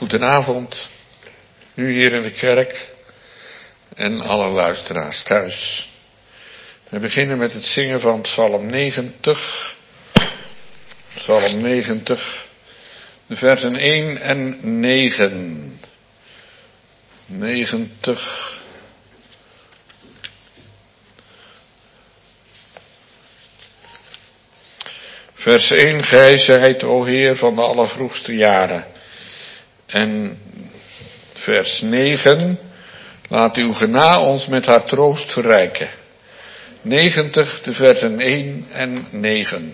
Goedenavond, u hier in de kerk en alle luisteraars thuis. We beginnen met het zingen van Psalm 90. Psalm 90, de versen 1 en 9. 90. Vers 1, gij zijt, o Heer, van de allervroegste jaren. En vers 9, laat uw genade ons met haar troost verrijken. 90, de versen 1 en 9.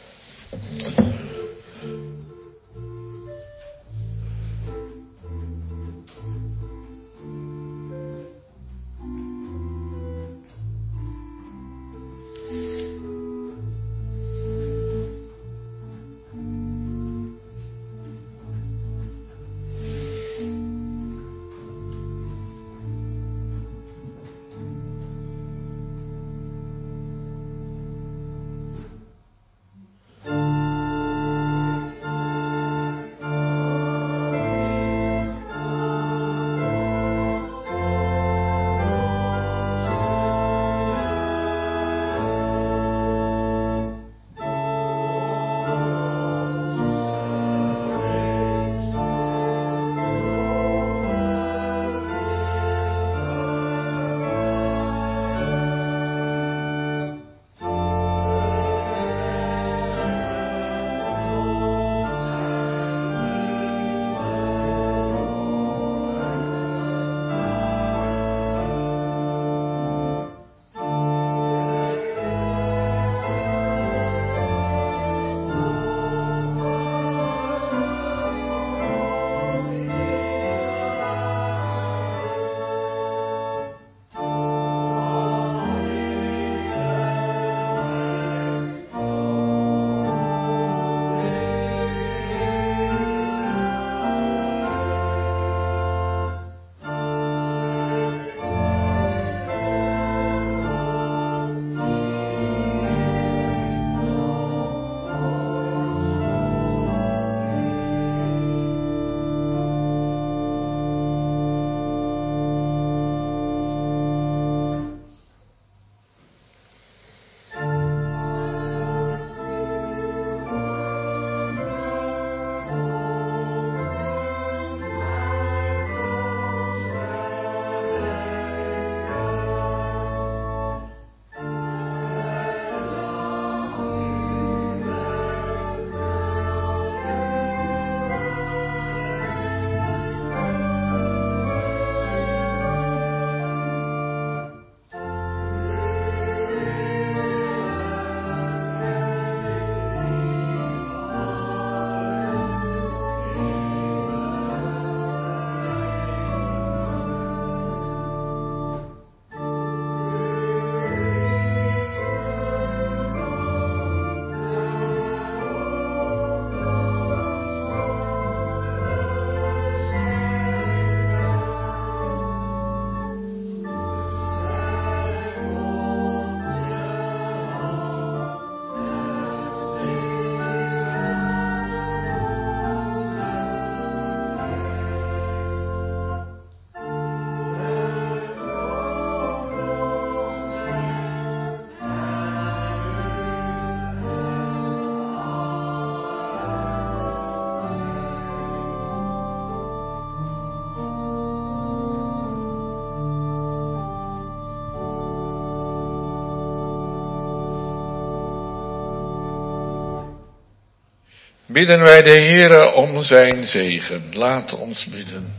Bidden wij de Heere om zijn zegen. Laat ons bidden.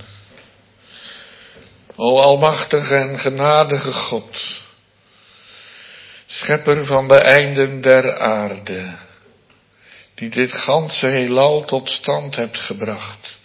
O almachtige en genadige God, schepper van de einden der aarde, die dit ganse heelal tot stand hebt gebracht.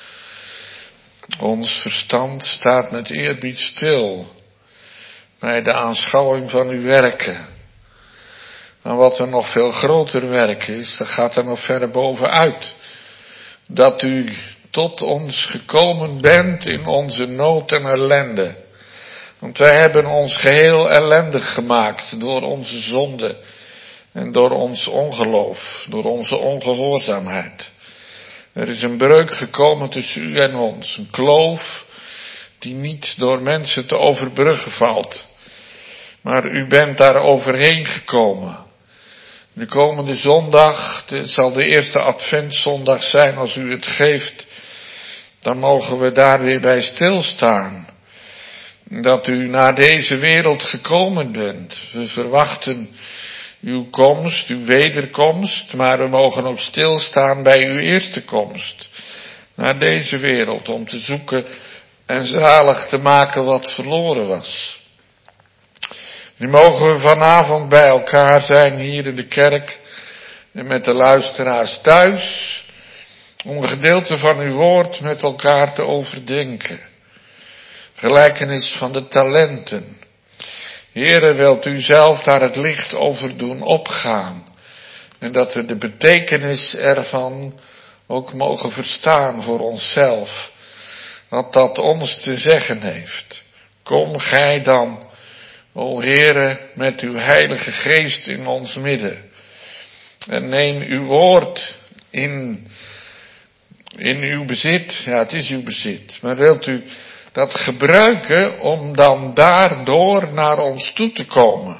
Ons verstand staat met eerbied stil bij de aanschouwing van uw werken. Maar wat een nog veel groter werk is, dat gaat er nog verder bovenuit. Dat u tot ons gekomen bent in onze nood en ellende. Want wij hebben ons geheel ellendig gemaakt door onze zonde en door ons ongeloof, door onze ongehoorzaamheid. Er is een breuk gekomen tussen u en ons. Een kloof die niet door mensen te overbruggen valt. Maar u bent daar overheen gekomen. De komende zondag, zal de eerste adventszondag zijn als u het geeft. Dan mogen we daar weer bij stilstaan. Dat u naar deze wereld gekomen bent. We verwachten uw komst, uw wederkomst, maar we mogen ook stilstaan bij uw eerste komst. Naar deze wereld, om te zoeken en zalig te maken wat verloren was. Nu mogen we vanavond bij elkaar zijn hier in de kerk en met de luisteraars thuis, om een gedeelte van uw woord met elkaar te overdenken. Gelijkenis van de talenten. Heere, wilt u zelf daar het licht over doen opgaan. En dat we de betekenis ervan ook mogen verstaan voor onszelf. Wat dat ons te zeggen heeft. Kom gij dan, o Heere, met uw Heilige Geest in ons midden. En neem uw woord in uw bezit. Ja, het is uw bezit. Maar wilt u dat gebruiken om dan daardoor naar ons toe te komen.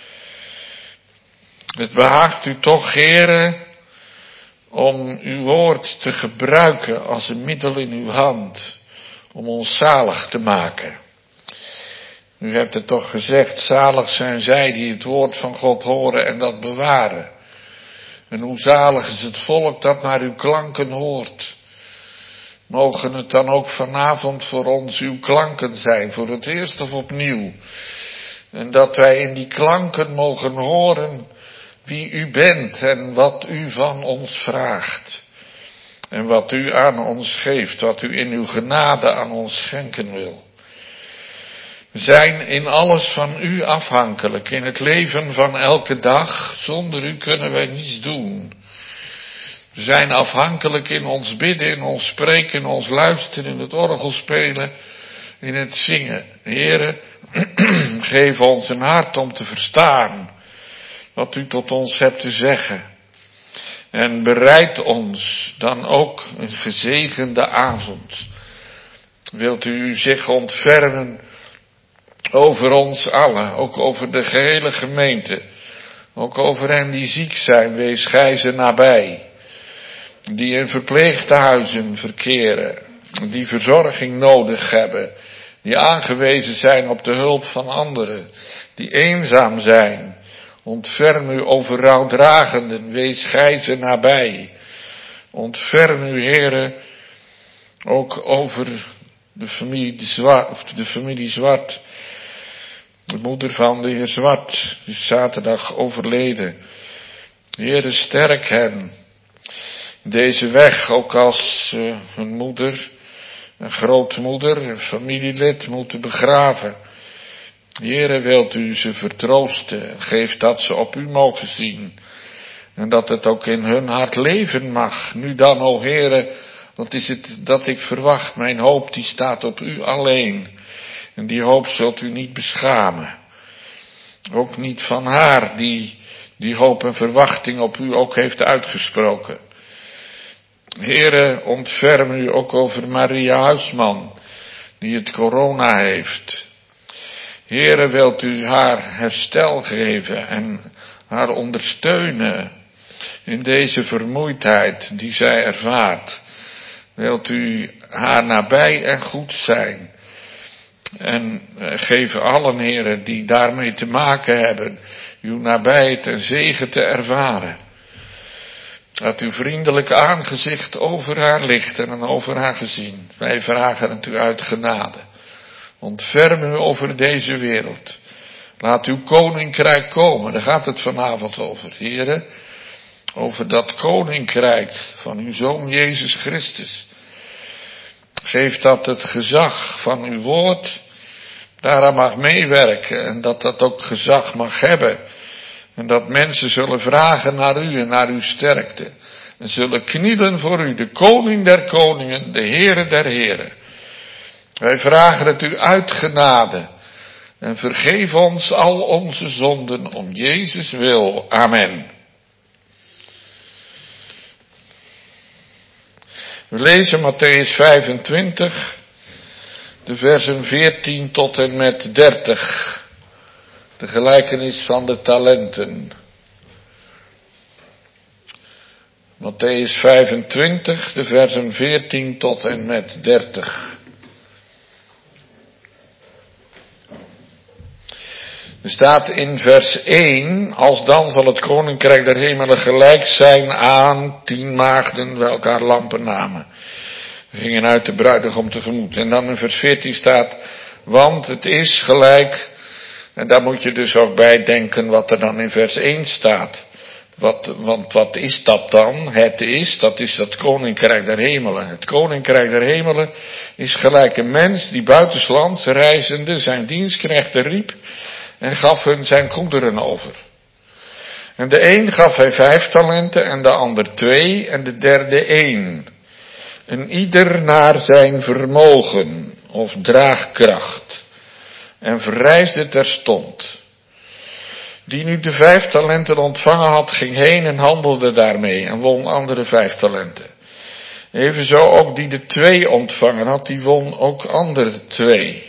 Het behaagt u toch, Heere, om uw woord te gebruiken als een middel in uw hand, om ons zalig te maken. U hebt het toch gezegd, zalig zijn zij die het woord van God horen en dat bewaren. En hoe zalig is het volk dat naar uw klanken hoort. Mogen het dan ook vanavond voor ons uw klanken zijn, voor het eerst of opnieuw. En dat wij in die klanken mogen horen wie u bent en wat u van ons vraagt. En wat u aan ons geeft, wat u in uw genade aan ons schenken wil. We zijn in alles van u afhankelijk, in het leven van elke dag. Zonder u kunnen wij niets doen. We zijn afhankelijk in ons bidden, in ons spreken, in ons luisteren, in het orgel spelen, in het zingen. Heere, geef ons een hart om te verstaan wat u tot ons hebt te zeggen. En bereid ons dan ook een gezegende avond. Wilt u zich ontfermen over ons allen, ook over de gehele gemeente. Ook over hen die ziek zijn, wees gij ze nabij. Die in verpleegtehuizen verkeren, die verzorging nodig hebben, die aangewezen zijn op de hulp van anderen, die eenzaam zijn. Ontferm u over rouwdragenden, wees gij ze nabij. Ontferm u, Heere, ook over de familie Zwart, de moeder van de heer Zwart, die is zaterdag overleden. Heere, sterk hen. Deze weg, ook als hun moeder, een grootmoeder, een familielid moeten begraven. Heere, wilt u ze vertroosten, geef dat ze op u mogen zien. En dat het ook in hun hart leven mag. Nu dan, o Heere, wat is het dat ik verwacht? Mijn hoop die staat op u alleen. En die hoop zult u niet beschamen. Ook niet van haar die hoop en verwachting op u ook heeft uitgesproken. Heere, ontferm u ook over Maria Huisman, die het corona heeft. Heere, wilt u haar herstel geven en haar ondersteunen in deze vermoeidheid die zij ervaart. Wilt u haar nabij en goed zijn. En geef allen, Heere, die daarmee te maken hebben, uw nabijheid en zegen te ervaren. Dat uw vriendelijk aangezicht over haar ligt en over haar gezien. Wij vragen het u uit genade. Ontferm u over deze wereld. Laat uw koninkrijk komen. Daar gaat het vanavond over, Heere. Over dat koninkrijk van uw Zoon Jezus Christus. Geef dat het gezag van uw woord daaraan mag meewerken. En dat dat ook gezag mag hebben. En dat mensen zullen vragen naar u en naar uw sterkte. En zullen knielen voor u, de koning der koningen, de Heere der heren. Wij vragen het u uit genade. En vergeef ons al onze zonden om Jezus wil. Amen. We lezen Mattheüs 25, de versen 14 tot en met 30. De gelijkenis van de talenten. Mattheüs 25, de versen 14 tot en met 30. Er staat in vers 1, alsdan zal het koninkrijk der hemelen gelijk zijn aan 10 maagden welke elkaar lampen namen. We gingen uit de bruidegom tegemoet. En dan in vers 14 staat, want het is gelijk, en daar moet je dus ook bij denken wat er dan in vers 1 staat. Want wat is dat dan? Dat is dat koninkrijk der hemelen. Het koninkrijk der hemelen is gelijk een mens die buitenslands reizende zijn dienstknechten riep en gaf hun zijn goederen over. En de een gaf hij 5 talenten en de ander 2 en de derde 1. En ieder naar zijn vermogen of draagkracht. En verreisde terstond. Die nu de 5 talenten ontvangen had, ging heen en handelde daarmee en won andere 5 talenten. Evenzo ook die de 2 ontvangen had, die won ook andere 2.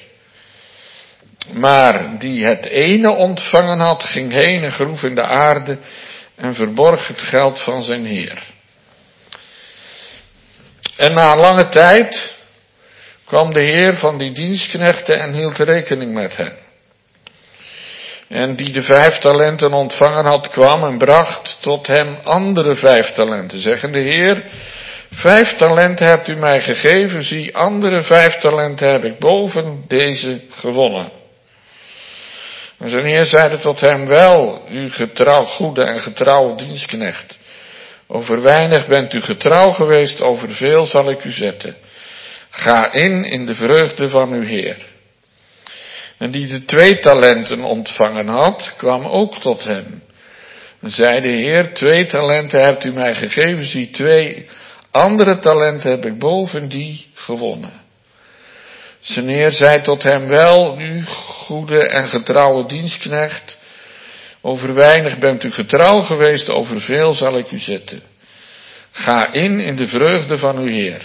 Maar die het ene ontvangen had, ging heen en groef in de aarde en verborg het geld van zijn heer. En na een lange tijd kwam de heer van die dienstknechten en hield rekening met hen. En die de 5 talenten ontvangen had, kwam en bracht tot hem andere 5 talenten, zeggende, Heer, 5 talenten hebt u mij gegeven, zie, andere 5 talenten heb ik boven deze gewonnen. En zijn heer zeide tot hem, wel, u goede en getrouwe dienstknecht. Over weinig bent u getrouw geweest, over veel zal ik u zetten. Ga in de vreugde van uw heer. En die de 2 talenten ontvangen had, kwam ook tot hem. En zei de heer, 2 talenten hebt u mij gegeven, zie 2 andere talenten heb ik boven die gewonnen. Zijn heer zei tot hem, wel, u goede en getrouwe dienstknecht, over weinig bent u getrouw geweest, over veel zal ik u zetten. Ga in de vreugde van uw heer.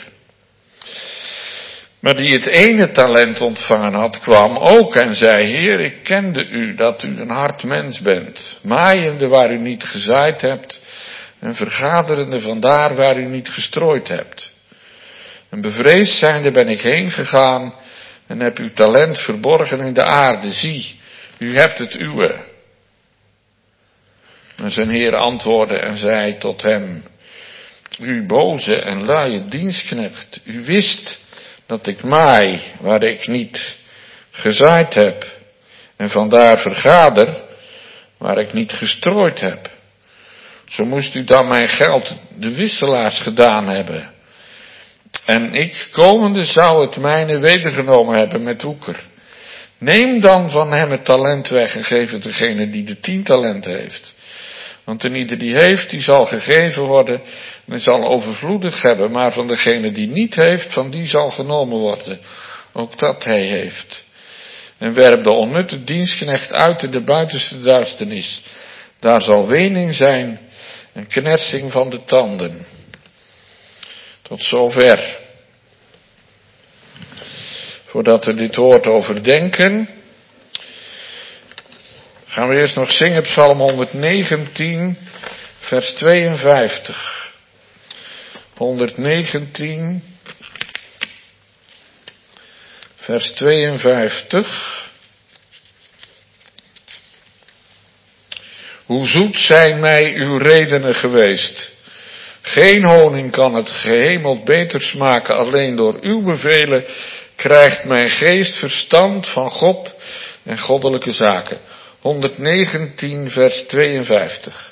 Maar die het ene talent ontvangen had, kwam ook en zei, Heer, ik kende u, dat u een hard mens bent, maaiende waar u niet gezaaid hebt, en vergaderende vandaar waar u niet gestrooid hebt. En bevreesd zijnde ben ik heen gegaan, en heb uw talent verborgen in de aarde, zie, u hebt het uwe. En zijn Heer antwoordde en zei tot hem, u boze en luie dienstknecht, u wist dat ik maai waar ik niet gezaaid heb en vandaar vergader waar ik niet gestrooid heb. Zo moest u dan mijn geld de wisselaars gedaan hebben. En ik komende zou het mijne wedergenomen hebben met woeker. Neem dan van hem het talent weg en geef het degene die de 10 talenten heeft. Want een ieder die heeft, die zal gegeven worden en hij zal overvloedig hebben. Maar van degene die niet heeft, van die zal genomen worden. Ook dat hij heeft. En werp de onnutte dienstknecht uit in de buitenste duisternis. Daar zal wening zijn en knersing van de tanden. Tot zover. Voordat we dit woord overdenken, gaan we eerst nog zingen Psalm 119, vers 52. 119, vers 52. Hoe zoet zijn mij uw redenen geweest. Geen honing kan het gehemeld beter smaken, alleen door uw bevelen krijgt mijn geest verstand van God en goddelijke zaken. 119 vers 52.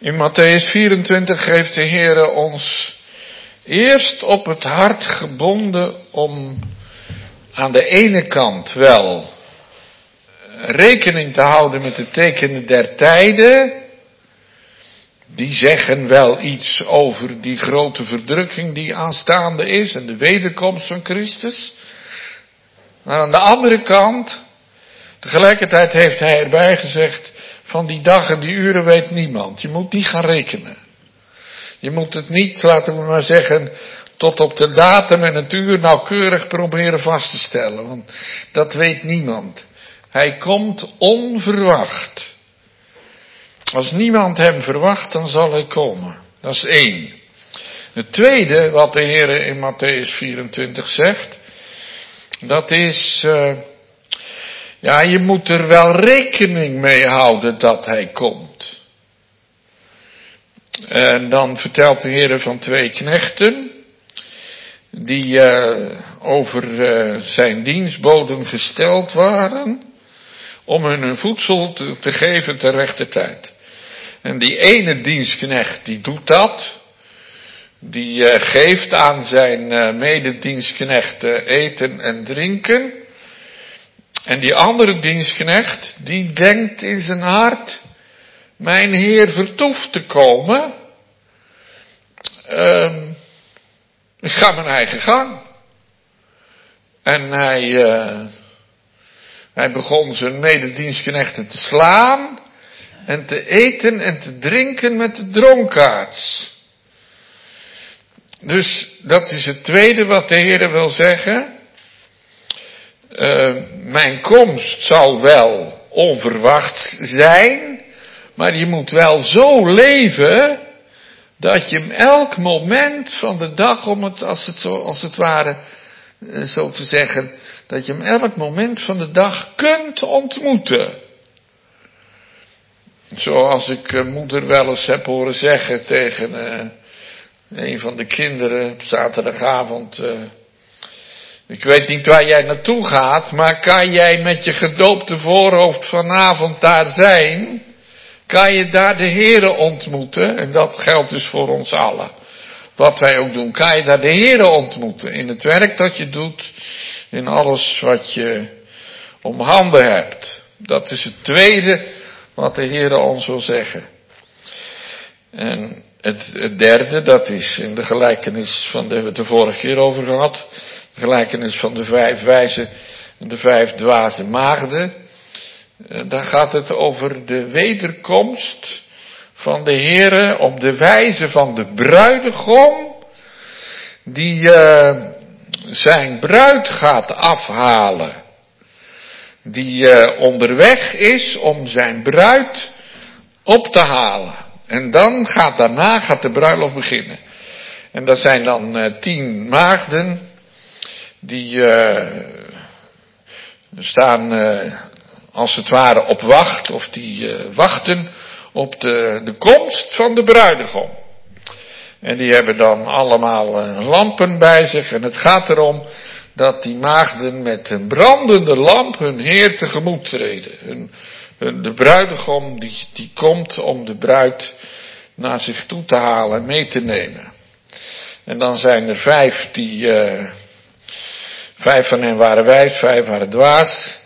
In Mattheüs 24 heeft de Heere ons eerst op het hart gebonden om aan de ene kant wel rekening te houden met de tekenen der tijden. Die zeggen wel iets over die grote verdrukking die aanstaande is en de wederkomst van Christus. Maar aan de andere kant, tegelijkertijd heeft hij erbij gezegd, van die dag en die uren weet niemand. Je moet niet gaan rekenen. Je moet het niet, laten we maar zeggen, tot op de datum en het uur nauwkeurig proberen vast te stellen. Want dat weet niemand. Hij komt onverwacht. Als niemand hem verwacht, dan zal hij komen. Dat is 1. Het tweede wat de Heer in Mattheüs 24 zegt, dat is, je moet er wel rekening mee houden dat hij komt. En dan vertelt de Heer van 2 knechten, die over zijn dienstboden gesteld waren, om hun voedsel te geven ter rechte tijd. En die ene dienstknecht die doet dat, die geeft aan zijn mededienstknechten eten en drinken. En die andere dienstknecht, die denkt in zijn hart, mijn Heer vertoeft te komen. Ik ga mijn eigen gang. En hij begon zijn mededienstknechten te slaan en te eten en te drinken met de dronkaards. Dus dat is het tweede wat de Heer wil zeggen. Mijn komst zal wel onverwacht zijn, maar je moet wel zo leven dat je hem elk moment van de dag, om het als het ware zo te zeggen, dat je hem elk moment van de dag kunt ontmoeten. Zoals ik moeder wel eens heb horen zeggen tegen een van de kinderen op zaterdagavond. Ik weet niet waar jij naartoe gaat, maar kan jij met je gedoopte voorhoofd vanavond daar zijn? Kan je daar de Heere ontmoeten? En dat geldt dus voor ons allen. Wat wij ook doen, kan je daar de Heere ontmoeten. In het werk dat je doet, in alles wat je om handen hebt. Dat is het tweede wat de Heere ons wil zeggen. En het derde, dat is in de gelijkenis van, daar hebben we het de vorige keer over gehad. De gelijkenis van de 5 wijze en de 5 dwaze maagden. Daar gaat het over de wederkomst van de Heere op de wijze van de bruidegom. Die zijn bruid gaat afhalen. Die onderweg is om zijn bruid op te halen. En dan daarna gaat de bruiloft beginnen. En dat zijn dan 10 maagden. Die staan als het ware op wacht. Of die wachten op de komst van de bruidegom. En die hebben dan allemaal lampen bij zich. En het gaat erom dat die maagden met een brandende lamp hun Heer tegemoet treden. De bruidegom die komt om de bruid naar zich toe te halen en mee te nemen. En dan zijn er 5 die, 5 van hen waren wijs, 5 waren dwaas.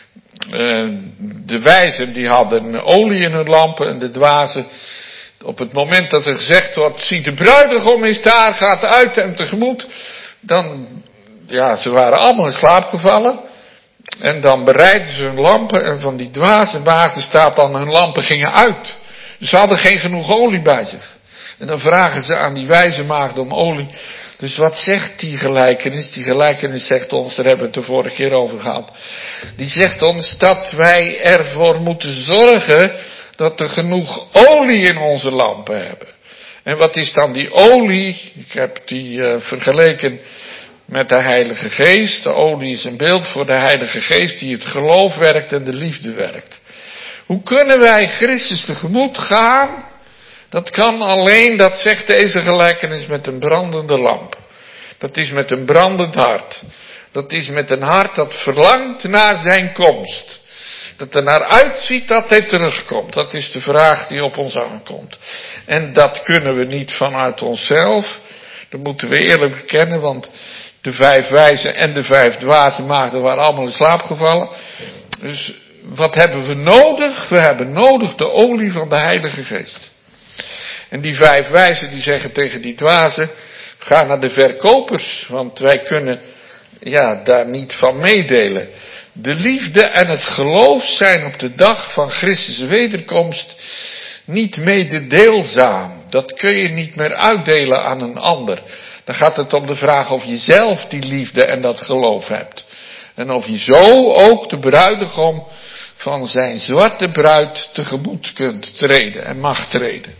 De wijzen die hadden olie in hun lampen en de dwazen, op het moment dat er gezegd wordt, zie de bruidegom is daar, gaat uit en tegemoet. Dan, ze waren allemaal in slaap gevallen. En dan bereiden ze hun lampen en van die dwaze maagden staat dan hun lampen gingen uit. Dus ze hadden geen genoeg olie bij zich. En dan vragen ze aan die wijze maagden om olie. Dus wat zegt die gelijkenis? Die gelijkenis zegt ons, daar hebben we het de vorige keer over gehad. Die zegt ons dat wij ervoor moeten zorgen dat er genoeg olie in onze lampen hebben. En wat is dan die olie? Ik heb die vergeleken met de Heilige Geest. De olie is een beeld voor de Heilige Geest die het geloof werkt en de liefde werkt. Hoe kunnen wij Christus tegemoet gaan? Dat kan alleen, dat zegt deze gelijkenis, met een brandende lamp. Dat is met een brandend hart. Dat is met een hart dat verlangt naar zijn komst. Dat er naar uitziet dat hij terugkomt. Dat is de vraag die op ons aankomt. En dat kunnen we niet vanuit onszelf. Dat moeten we eerlijk bekennen, want de 5 wijzen en de 5 dwaze maagden waren allemaal in slaap gevallen. Dus wat hebben we nodig? We hebben nodig de olie van de Heilige Geest. En die 5 wijzen die zeggen tegen die dwazen, ga naar de verkopers, want wij kunnen daar niet van meedelen. De liefde en het geloof zijn op de dag van Christus' wederkomst niet mededeelzaam. Dat kun je niet meer uitdelen aan een ander. Dan gaat het om de vraag of je zelf die liefde en dat geloof hebt. En of je zo ook de bruidegom van zijn zwarte bruid tegemoet kunt treden en mag treden.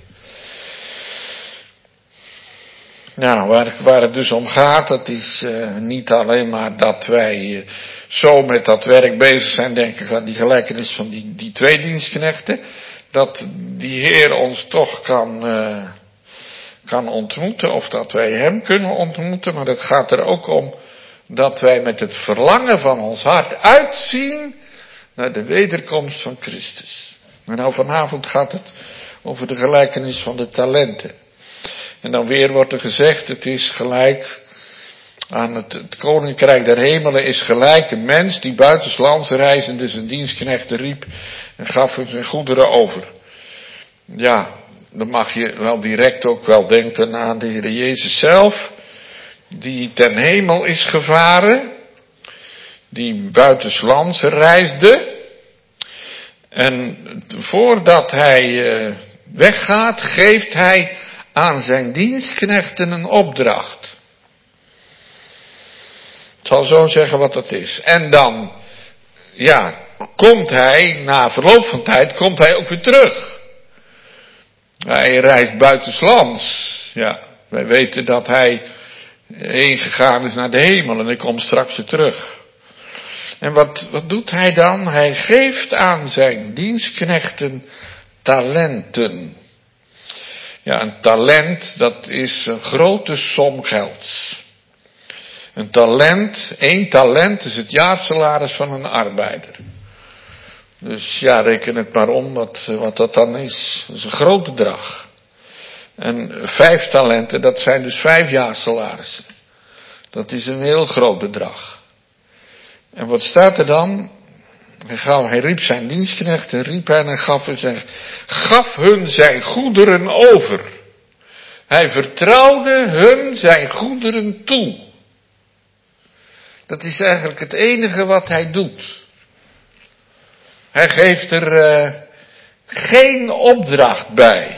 Nou, waar het dus om gaat, dat is niet alleen maar dat wij zo met dat werk bezig zijn, denk ik aan die gelijkenis van die 2 dienstknechten, dat die Heer ons toch kan ontmoeten, of dat wij hem kunnen ontmoeten, maar het gaat er ook om dat wij met het verlangen van ons hart uitzien naar de wederkomst van Christus. En nou vanavond gaat het over de gelijkenis van de talenten. En dan weer wordt er gezegd, het is gelijk aan het koninkrijk der hemelen is gelijk een mens die buitenslands reizende zijn dienstknechten riep en gaf hem zijn goederen over. Ja, dan mag je wel direct ook wel denken aan de Heer Jezus zelf, die ten hemel is gevaren, die buitenslands reisde. En voordat hij weggaat, geeft hij aan zijn dienstknechten een opdracht. Ik zal zo zeggen wat dat is. En dan, komt hij, na verloop van tijd, komt hij ook weer terug. Hij reist buitenslands. Ja, wij weten dat hij heen gegaan is naar de hemel en hij komt straks weer terug. En wat doet hij dan? Hij geeft aan zijn dienstknechten talenten. Ja, een talent, dat is een grote som gelds. Een talent, 1 talent is het jaarsalaris van een arbeider. Dus reken het maar om wat dat dan is. Dat is een groot bedrag. En 5 talenten, dat zijn dus 5 jaarsalarissen. Dat is een heel groot bedrag. En wat staat er dan? Hij riep zijn dienstknechten, riep hen en gaf hun zijn goederen over. Hij vertrouwde hun zijn goederen toe. Dat is eigenlijk het enige wat hij doet. Hij geeft er geen opdracht bij.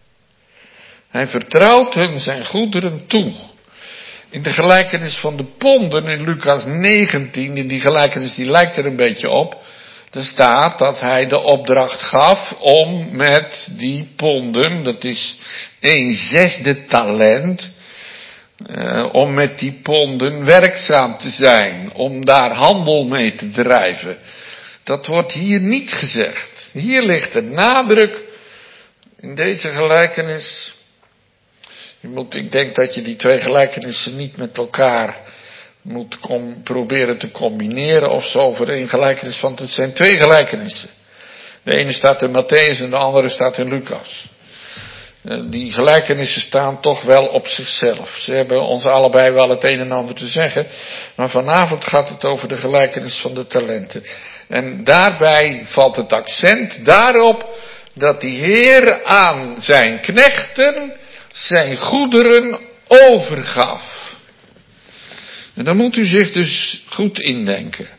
Hij vertrouwt hun zijn goederen toe. In de gelijkenis van de ponden in Lucas 19, in die gelijkenis die lijkt er een beetje op, er staat dat hij de opdracht gaf om met die ponden, dat is 1/6 talent, om met die ponden werkzaam te zijn, om daar handel mee te drijven. Dat wordt hier niet gezegd. Hier ligt de nadruk in deze gelijkenis. Ik denk dat je die 2 gelijkenissen niet met elkaar moet proberen te combineren of zo voor 1 gelijkenis, want het zijn 2 gelijkenissen. De ene staat in Mattheüs en de andere staat in Lucas. Die gelijkenissen staan toch wel op zichzelf. Ze hebben ons allebei wel het een en ander te zeggen, maar vanavond gaat het over de gelijkenis van de talenten. En daarbij valt het accent daarop dat die Heer aan zijn knechten zijn goederen overgaf. En dan moet u zich dus goed indenken.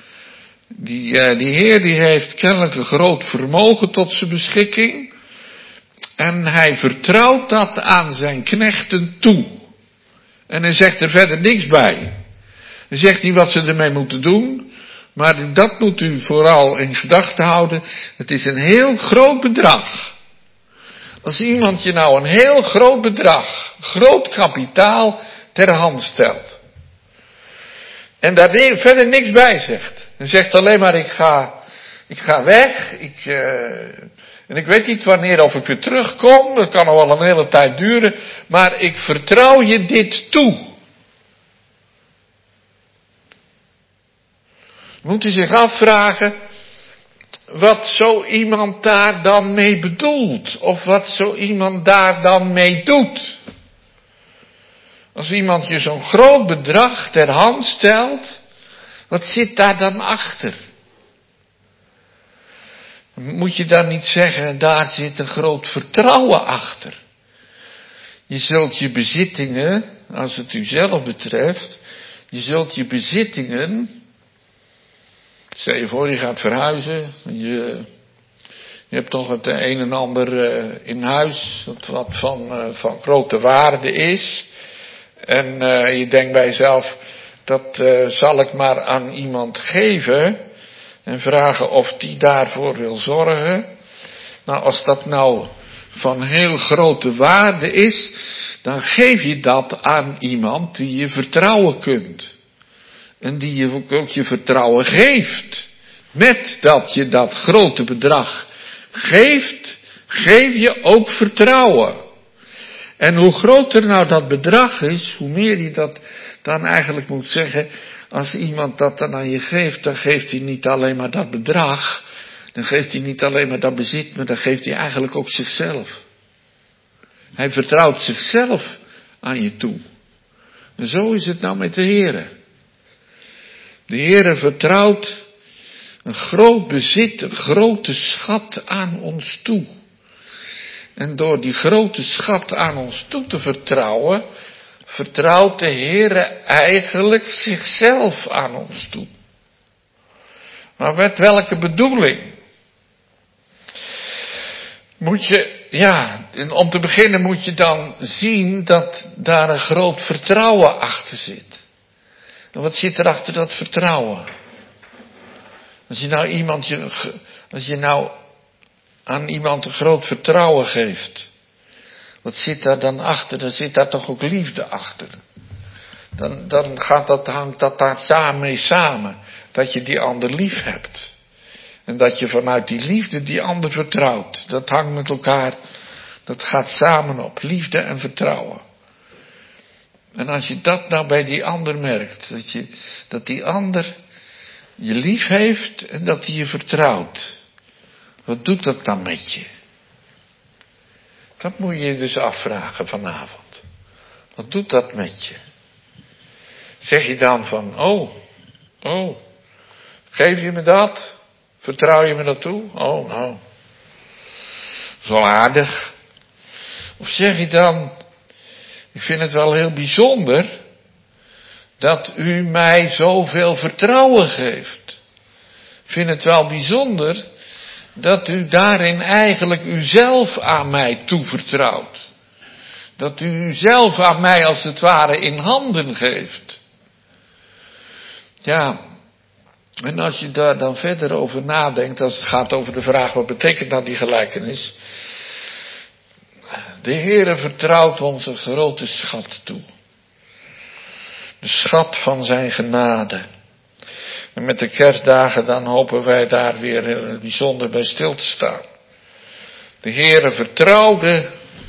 Die Heer die heeft kennelijk een groot vermogen tot zijn beschikking. En hij vertrouwt dat aan zijn knechten toe. En hij zegt er verder niks bij. Hij zegt niet wat ze ermee moeten doen. Maar dat moet u vooral in gedachten houden. Het is een heel groot bedrag. Als iemand je nou een heel groot bedrag, groot kapitaal ter hand stelt. En daar verder niks bij zegt. En zegt alleen maar ik ga weg. En ik weet niet wanneer of ik weer terugkom. Dat kan nog wel een hele tijd duren. Maar ik vertrouw je dit toe. Moet u zich afvragen. wat zo iemand daar dan mee bedoelt. Of wat zo iemand daar dan mee doet. Als iemand je zo'n groot bedrag ter hand stelt, wat zit daar dan achter? Moet je dan niet zeggen, daar zit een groot vertrouwen achter. Je zult je bezittingen, als het u zelf betreft, je zult je bezittingen, stel je voor je gaat verhuizen, je hebt toch het een en ander in huis, wat van grote waarde is. En je denkt bij jezelf, dat zal ik maar aan iemand geven en vragen of die daarvoor wil zorgen. Nou, als dat nou van heel grote waarde is, dan geef je dat aan iemand die je vertrouwen kunt. En die je ook je vertrouwen geeft. Met dat je dat grote bedrag geeft, geef je ook vertrouwen. En hoe groter nou dat bedrag is, hoe meer je dat dan eigenlijk moet zeggen, als iemand dat dan aan je geeft, dan geeft hij niet alleen maar dat bedrag, dan geeft hij niet alleen maar dat bezit, maar dan geeft hij eigenlijk ook zichzelf. Hij vertrouwt zichzelf aan je toe. En zo is het nou met de Heere. De Heere vertrouwt een groot bezit, een grote schat aan ons toe. En door die grote schat aan ons toe te vertrouwen, vertrouwt de Heere eigenlijk zichzelf aan ons toe. Maar met welke bedoeling? Om te beginnen moet je dan zien dat daar een groot vertrouwen achter zit. En wat zit er achter dat vertrouwen? Als je nou aan iemand een groot vertrouwen geeft, wat zit daar dan achter? Dan zit daar toch ook liefde achter. Dan hangt dat daar samen. Dat je die ander lief hebt. En dat je vanuit die liefde die ander vertrouwt. Dat hangt met elkaar, dat gaat samen op. Liefde en vertrouwen. En als je dat nou bij die ander merkt, dat die ander je lief heeft en dat hij je vertrouwt. Wat doet dat dan met je? Dat moet je je dus afvragen vanavond. Wat doet dat met je? Zeg je dan van, geef je me dat? Vertrouw je me dat toe? Oh, nou, dat is wel aardig. Of zeg je dan, ik vind het wel heel bijzonder dat u mij zoveel vertrouwen geeft. Ik vind het wel bijzonder dat u daarin eigenlijk uzelf aan mij toevertrouwt. Dat u uzelf aan mij als het ware in handen geeft. Ja, en als je daar dan verder over nadenkt, als het gaat over de vraag, wat betekent nou die gelijkenis? De Heere vertrouwt ons een grote schat toe. De schat van zijn genade. En met de kerstdagen dan hopen wij daar weer bijzonder bij stil te staan. De Heere vertrouwde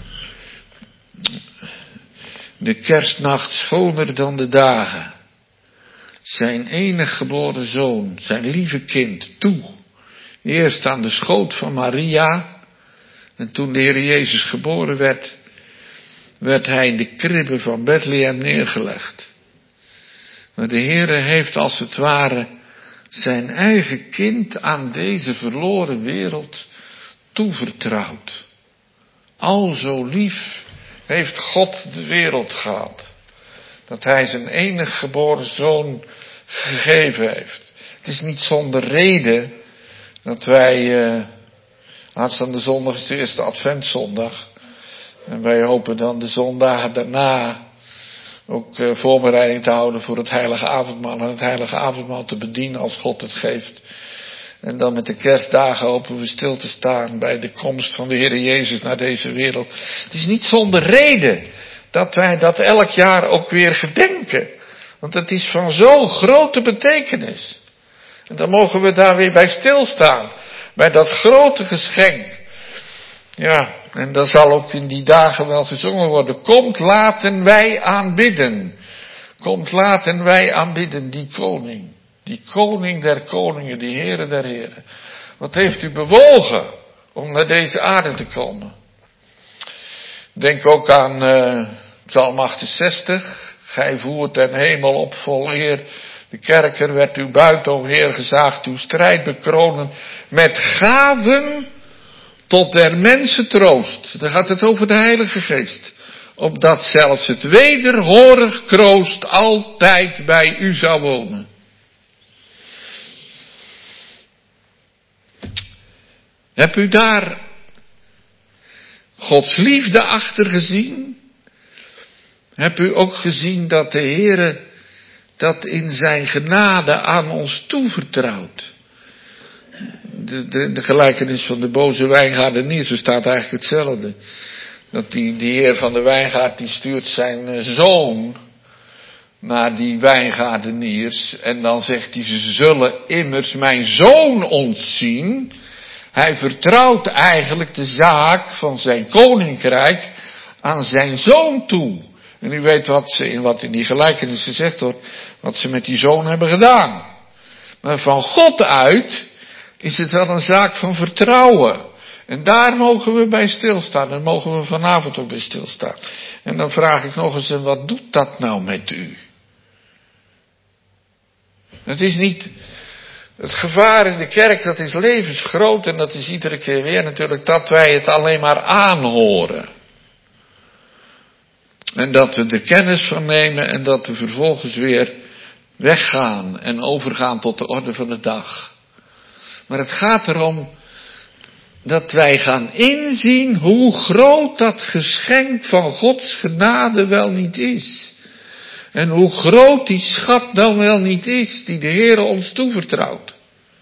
de kerstnacht schoner dan de dagen. Zijn enig geboren zoon, zijn lieve kind, toe. Eerst aan de schoot van Maria. En toen de Heer Jezus geboren werd, werd hij in de kribbe van Bethlehem neergelegd. Maar de Heere heeft als het ware zijn eigen kind aan deze verloren wereld toevertrouwd. Al zo lief heeft God de wereld gehad, dat hij zijn enig geboren zoon gegeven heeft. Het is niet zonder reden dat wij, aanstaande zondag is de eerste adventszondag, en wij hopen dan de zondagen daarna ook voorbereiding te houden voor het heilige avondmaal en het heilige avondmaal te bedienen als God het geeft. En dan met de kerstdagen hopen we stil te staan bij de komst van de Heer Jezus naar deze wereld. Het is niet zonder reden dat wij dat elk jaar ook weer gedenken. Want het is van zo'n grote betekenis. En dan mogen we daar weer bij stilstaan. Bij dat grote geschenk. Ja, en dan zal ook in die dagen wel gezongen worden. Komt, laten wij aanbidden. Komt, laten wij aanbidden die koning. Die koning der koningen, die Heere der heren. Wat heeft u bewogen om naar deze aarde te komen? Denk ook aan Psalm 68. Gij voert den hemel op vol eer. De kerker werd uw buit, o Heer, gezaagd. Uw strijd bekronen met gaven tot der mensen troost. Dan gaat het over de Heilige Geest. Opdat zelfs het wederhorig kroost altijd bij u zou wonen. Heb u daar Gods liefde achter gezien? Heb u ook gezien dat de Heere dat in zijn genade aan ons toevertrouwt? De gelijkenis van de boze wijngaardenier, zo staat eigenlijk hetzelfde. Dat die heer van de wijngaard, die stuurt zijn zoon naar die wijngaardeniers. En dan zegt hij, ze zullen immers mijn zoon ontzien. Hij vertrouwt eigenlijk de zaak van zijn koninkrijk aan zijn zoon toe. En u weet wat in die gelijkenis gezegd wordt, wat ze met die zoon hebben gedaan. Maar van God uit is het wel een zaak van vertrouwen. En daar mogen we bij stilstaan. Daar mogen we vanavond ook bij stilstaan. En dan vraag ik nog eens, en wat doet dat nou met u? Het is niet... Het gevaar in de kerk, dat is levensgroot en dat is iedere keer weer natuurlijk dat wij het alleen maar aanhoren. En dat we er kennis van nemen en dat we vervolgens weer weggaan en overgaan tot de orde van de dag. Maar het gaat erom dat wij gaan inzien hoe groot dat geschenk van Gods genade wel niet is. En hoe groot die schat dan wel niet is die de Heer ons toevertrouwt.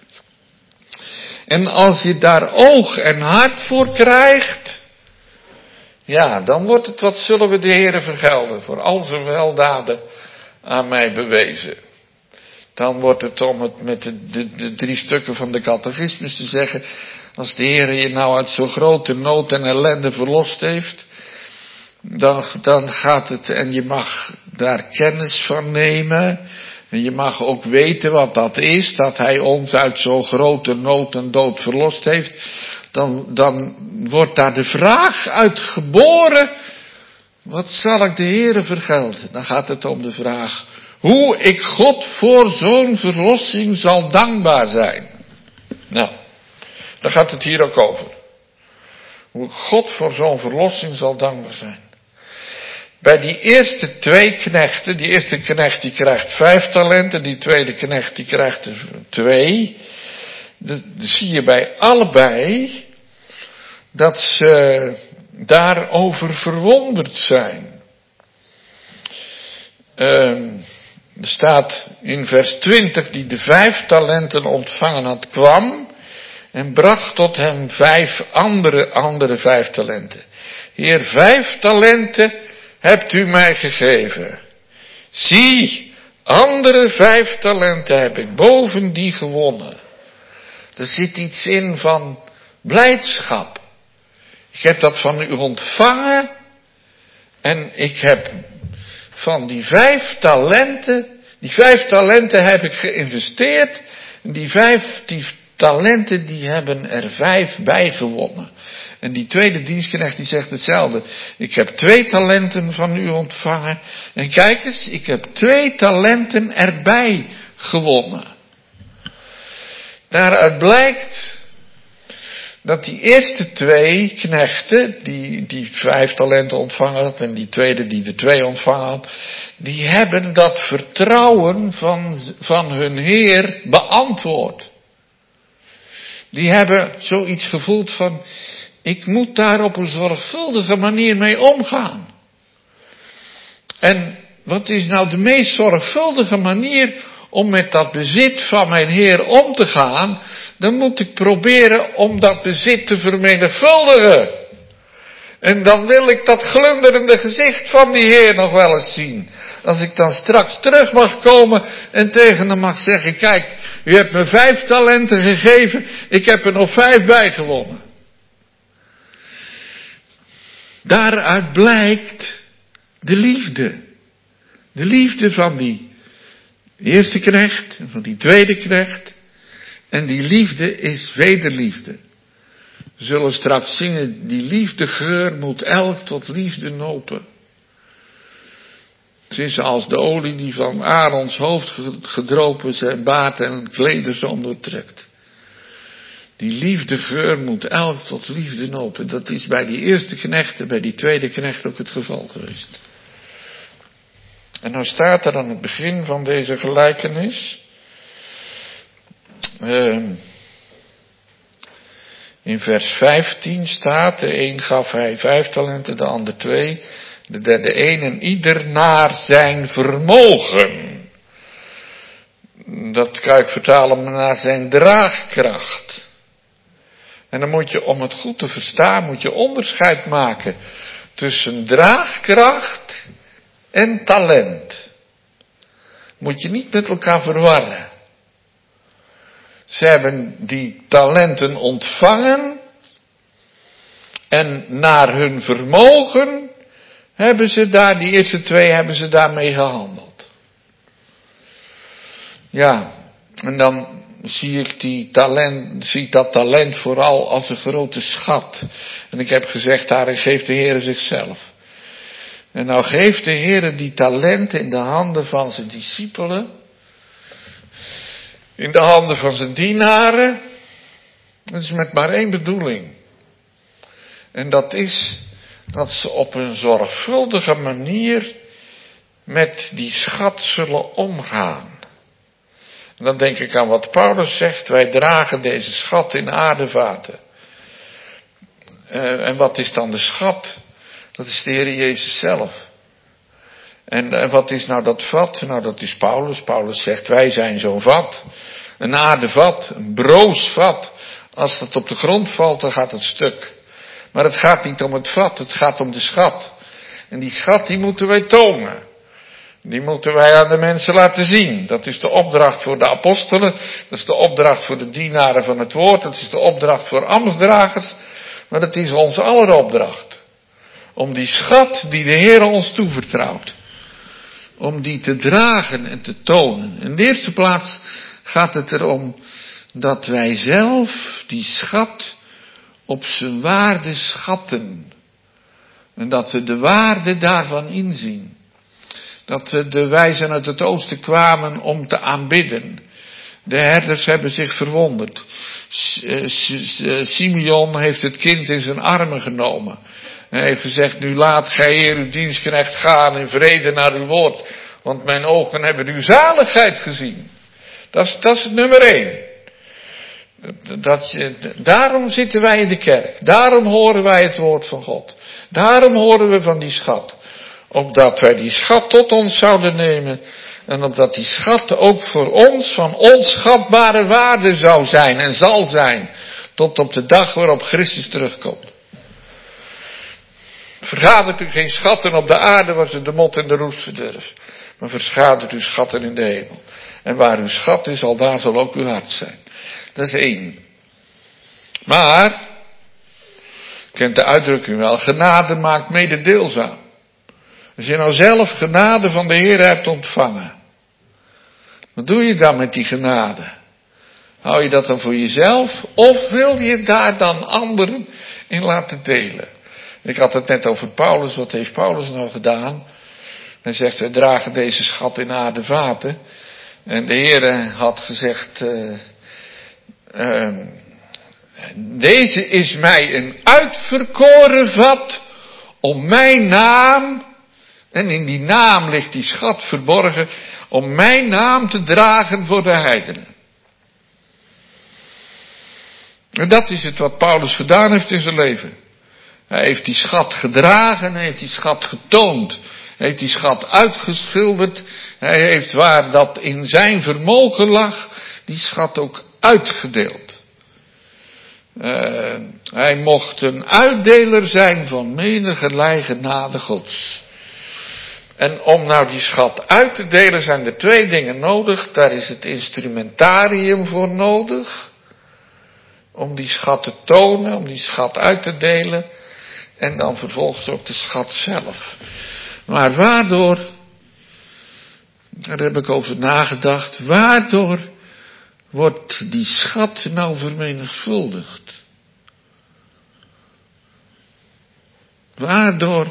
En als je daar oog en hart voor krijgt, ja, dan wordt het, wat zullen we de Heer vergelden voor al zijn weldaden aan mij bewezen. Dan wordt het, om het met de 3 stukken van de catechismus te zeggen, als de Heer je nou uit zo'n grote nood en ellende verlost heeft, dan gaat het, en je mag daar kennis van nemen, en je mag ook weten wat dat is, dat Hij ons uit zo'n grote nood en dood verlost heeft, dan wordt daar de vraag uit geboren, wat zal ik de Heere vergelden? Dan gaat het om de vraag, hoe ik God voor zo'n verlossing zal dankbaar zijn. Nou, daar gaat het hier ook over. Hoe ik God voor zo'n verlossing zal dankbaar zijn. Bij die eerste 2 knechten, die eerste knecht die krijgt 5 talenten, die tweede knecht die krijgt er 2. Dat zie je bij allebei dat ze daarover verwonderd zijn. Er staat in vers 20, die de 5 talenten ontvangen had, kwam en bracht tot hem 5 andere 5 talenten. Heer, 5 talenten hebt u mij gegeven. Zie, andere 5 talenten heb ik boven die gewonnen. Er zit iets in van blijdschap. Ik heb dat van u ontvangen en ik heb van die 5 talenten heb ik geïnvesteerd. En die 5 talenten die hebben er 5 bij gewonnen. En die tweede dienstknecht die zegt hetzelfde. Ik heb 2 talenten van u ontvangen. En kijk eens, ik heb 2 talenten erbij gewonnen. Daaruit blijkt dat die eerste 2 knechten, die 5 talenten ontvangen had en die tweede die de 2 ontvangen had, die hebben dat vertrouwen van hun Heer beantwoord. Die hebben zoiets gevoeld van, ik moet daar op een zorgvuldige manier mee omgaan. En wat is nou de meest zorgvuldige manier om met dat bezit van mijn Heer om te gaan? Dan moet ik proberen om dat bezit te vermenigvuldigen. En dan wil ik dat glunderende gezicht van die Heer nog wel eens zien. Als ik dan straks terug mag komen en tegen hem mag zeggen, kijk, u hebt me 5 talenten gegeven, ik heb er nog 5 bijgewonnen. Daaruit blijkt de liefde. De liefde van die eerste knecht en van die tweede knecht. En die liefde is wederliefde. We zullen straks zingen, die liefdegeur moet elk tot liefde nopen. Het is als de olie die van Aarons hoofd gedropen zijn baard en kleders ondertrekt. Die liefdegeur moet elk tot liefde nopen. Dat is bij die eerste knechten, bij die tweede knecht ook het geval geweest. En dan staat er aan het begin van deze gelijkenis. In vers 15 staat, de een gaf hij 5 talenten, de ander 2. De derde 1 en ieder naar zijn vermogen. Dat kan ik vertalen naar zijn draagkracht. En dan moet je, om het goed te verstaan, moet je onderscheid maken tussen draagkracht en talent. Moet je niet met elkaar verwarren. Ze hebben die talenten ontvangen en naar hun vermogen hebben ze daar, die eerste 2 hebben ze daarmee gehandeld. Ja, en dan zie ik dat talent vooral als een grote schat. En ik heb gezegd, daarin geeft de Heer zichzelf. En nou geeft de Heer die talenten in de handen van zijn discipelen, in de handen van zijn dienaren. Dat is met maar 1 bedoeling. En dat is dat ze op een zorgvuldige manier met die schat zullen omgaan. En dan denk ik aan wat Paulus zegt, wij dragen deze schat in aardevaten. En wat is dan de schat? Dat is de Heer Jezus zelf. En wat is nou dat vat? Nou, dat is Paulus. Paulus zegt, wij zijn zo'n vat. Een aardevat, een broos vat. Als dat op de grond valt, dan gaat het stuk. Maar het gaat niet om het vat, het gaat om de schat. En die schat, die moeten wij tonen. Die moeten wij aan de mensen laten zien. Dat is de opdracht voor de apostelen. Dat is de opdracht voor de dienaren van het woord. Dat is de opdracht voor ambtsdragers. Maar het is ons aller opdracht. Om die schat die de Heer ons toevertrouwt. Om die te dragen en te tonen. In de eerste plaats gaat het erom dat wij zelf die schat op zijn waarde schatten. En dat we de waarde daarvan inzien. Dat de wijzen uit het oosten kwamen om te aanbidden. De herders hebben zich verwonderd. Simeon heeft het kind in zijn armen genomen. Hij heeft gezegd, nu laat gij Heer uw dienstknecht gaan in vrede naar uw woord. Want mijn ogen hebben uw zaligheid gezien. Dat is het nummer 1. Daarom zitten wij in de kerk. Daarom horen wij het woord van God. Daarom horen we van die schat. Opdat wij die schat tot ons zouden nemen. En opdat die schat ook voor ons van onschatbare waarde zou zijn en zal zijn. Tot op de dag waarop Christus terugkomt. Vergadert u geen schatten op de aarde waar ze de mot en de roest verdurft. Maar vergadert uw schatten in de hemel. En waar uw schat is, al daar zal ook uw hart zijn. Dat is 1. Maar, kent de uitdrukking wel, genade maakt mededeelzaam. Als je nou zelf genade van de Heer hebt ontvangen. Wat doe je dan met die genade? Hou je dat dan voor jezelf? Of wil je daar dan anderen in laten delen? Ik had het net over Paulus. Wat heeft Paulus nou gedaan? Hij zegt, wij dragen deze schat in aardevaten. En de Heer had gezegd, deze is mij een uitverkoren vat om mijn naam, en in die naam ligt die schat verborgen, om mijn naam te dragen voor de heidenen. En dat is het wat Paulus gedaan heeft in zijn leven. Hij heeft die schat gedragen, hij heeft die schat getoond. Hij heeft die schat uitgeschilderd. Hij heeft waar dat in zijn vermogen lag, die schat ook uitgedeeld. Hij mocht een uitdeler zijn van menigerlei genade Gods. En om nou die schat uit te delen zijn er 2 dingen nodig. Daar is het instrumentarium voor nodig. Om die schat te tonen, om die schat uit te delen. En dan vervolgens ook de schat zelf. Maar waardoor, daar heb ik over nagedacht, waardoor wordt die schat nou vermenigvuldigd? Waardoor,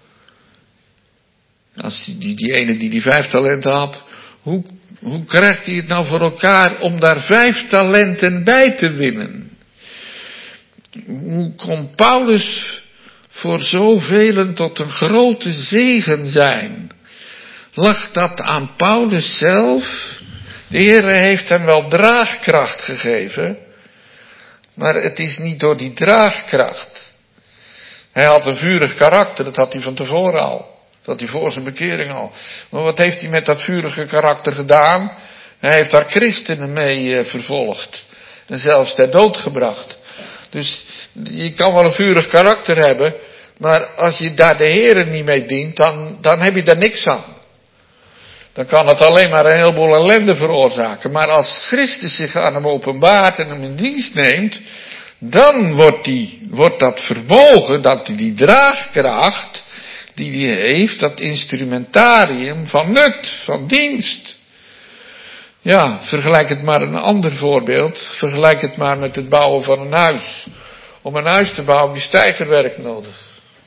als die ene die 5 talenten had, hoe krijgt hij het nou voor elkaar om daar 5 talenten bij te winnen? Hoe kon Paulus voor zoveel tot een grote zegen zijn? Lag dat aan Paulus zelf? De Heere heeft hem wel draagkracht gegeven, maar het is niet door die draagkracht. Hij had een vurig karakter, dat had hij van tevoren al. Dat had hij voor zijn bekering al. Maar wat heeft hij met dat vurige karakter gedaan? Hij heeft daar christenen mee vervolgd. En zelfs ter dood gebracht. Dus je kan wel een vurig karakter hebben, maar als je daar de Heere niet mee dient, dan heb je daar niks aan. Dan kan het alleen maar een heleboel ellende veroorzaken. Maar als Christus zich aan hem openbaart en hem in dienst neemt, dan wordt dat vermogen, die draagkracht die hij heeft, dat instrumentarium van nut, van dienst. Ja, vergelijk het maar een ander voorbeeld. Vergelijk het maar met het bouwen van een huis. Om een huis te bouwen heb je stijgerwerk nodig.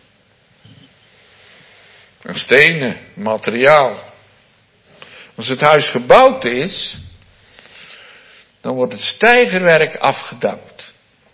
En stenen, materiaal. Als het huis gebouwd is, dan wordt het stijgerwerk afgedankt.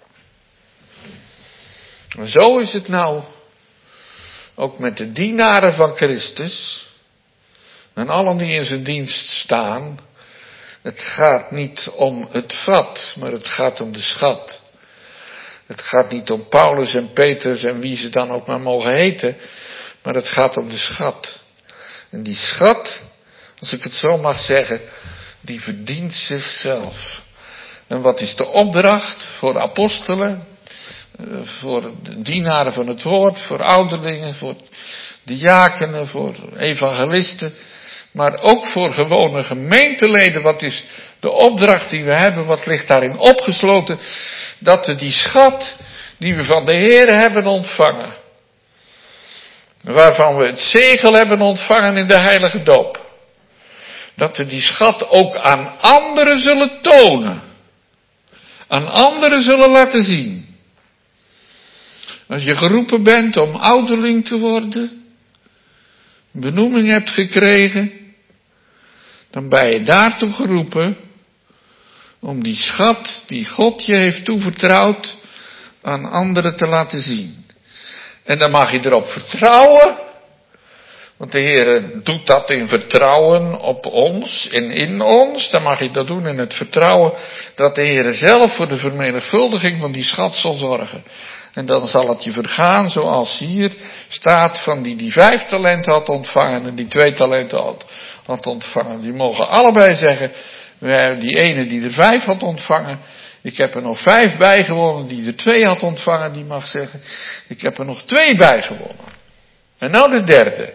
En zo is het nou ook met de dienaren van Christus en allen die in zijn dienst staan. Het gaat niet om het vat, maar het gaat om de schat. Het gaat niet om Paulus en Petrus en wie ze dan ook maar mogen heten, maar het gaat om de schat. En die schat, als ik het zo mag zeggen, die verdient zichzelf. En wat is de opdracht voor apostelen, voor de dienaren van het woord, voor ouderlingen, voor diakenen, voor evangelisten, maar ook voor gewone gemeenteleden? Wat is de opdracht die we hebben? Wat ligt daarin opgesloten? Dat we die schat die we van de Heer hebben ontvangen, waarvan we het zegel hebben ontvangen in de heilige doop, dat we die schat ook aan anderen zullen tonen. Aan anderen zullen laten zien. Als je geroepen bent om ouderling te worden, benoeming hebt gekregen, dan ben je daartoe geroepen om die schat die God je heeft toevertrouwd aan anderen te laten zien. En dan mag je erop vertrouwen, want de Heer doet dat in vertrouwen op ons en in ons. Dan mag je dat doen in het vertrouwen dat de Heer zelf voor de vermenigvuldiging van die schat zal zorgen. En dan zal het je vergaan zoals hier staat van die 5 talenten had ontvangen en die 2 talenten had ontvangen. Die mogen allebei zeggen, die ene die er 5 had ontvangen, ik heb er nog 5 bijgewonnen, die er 2 had ontvangen, die mag zeggen, ik heb er nog 2 bijgewonnen. En nou de derde.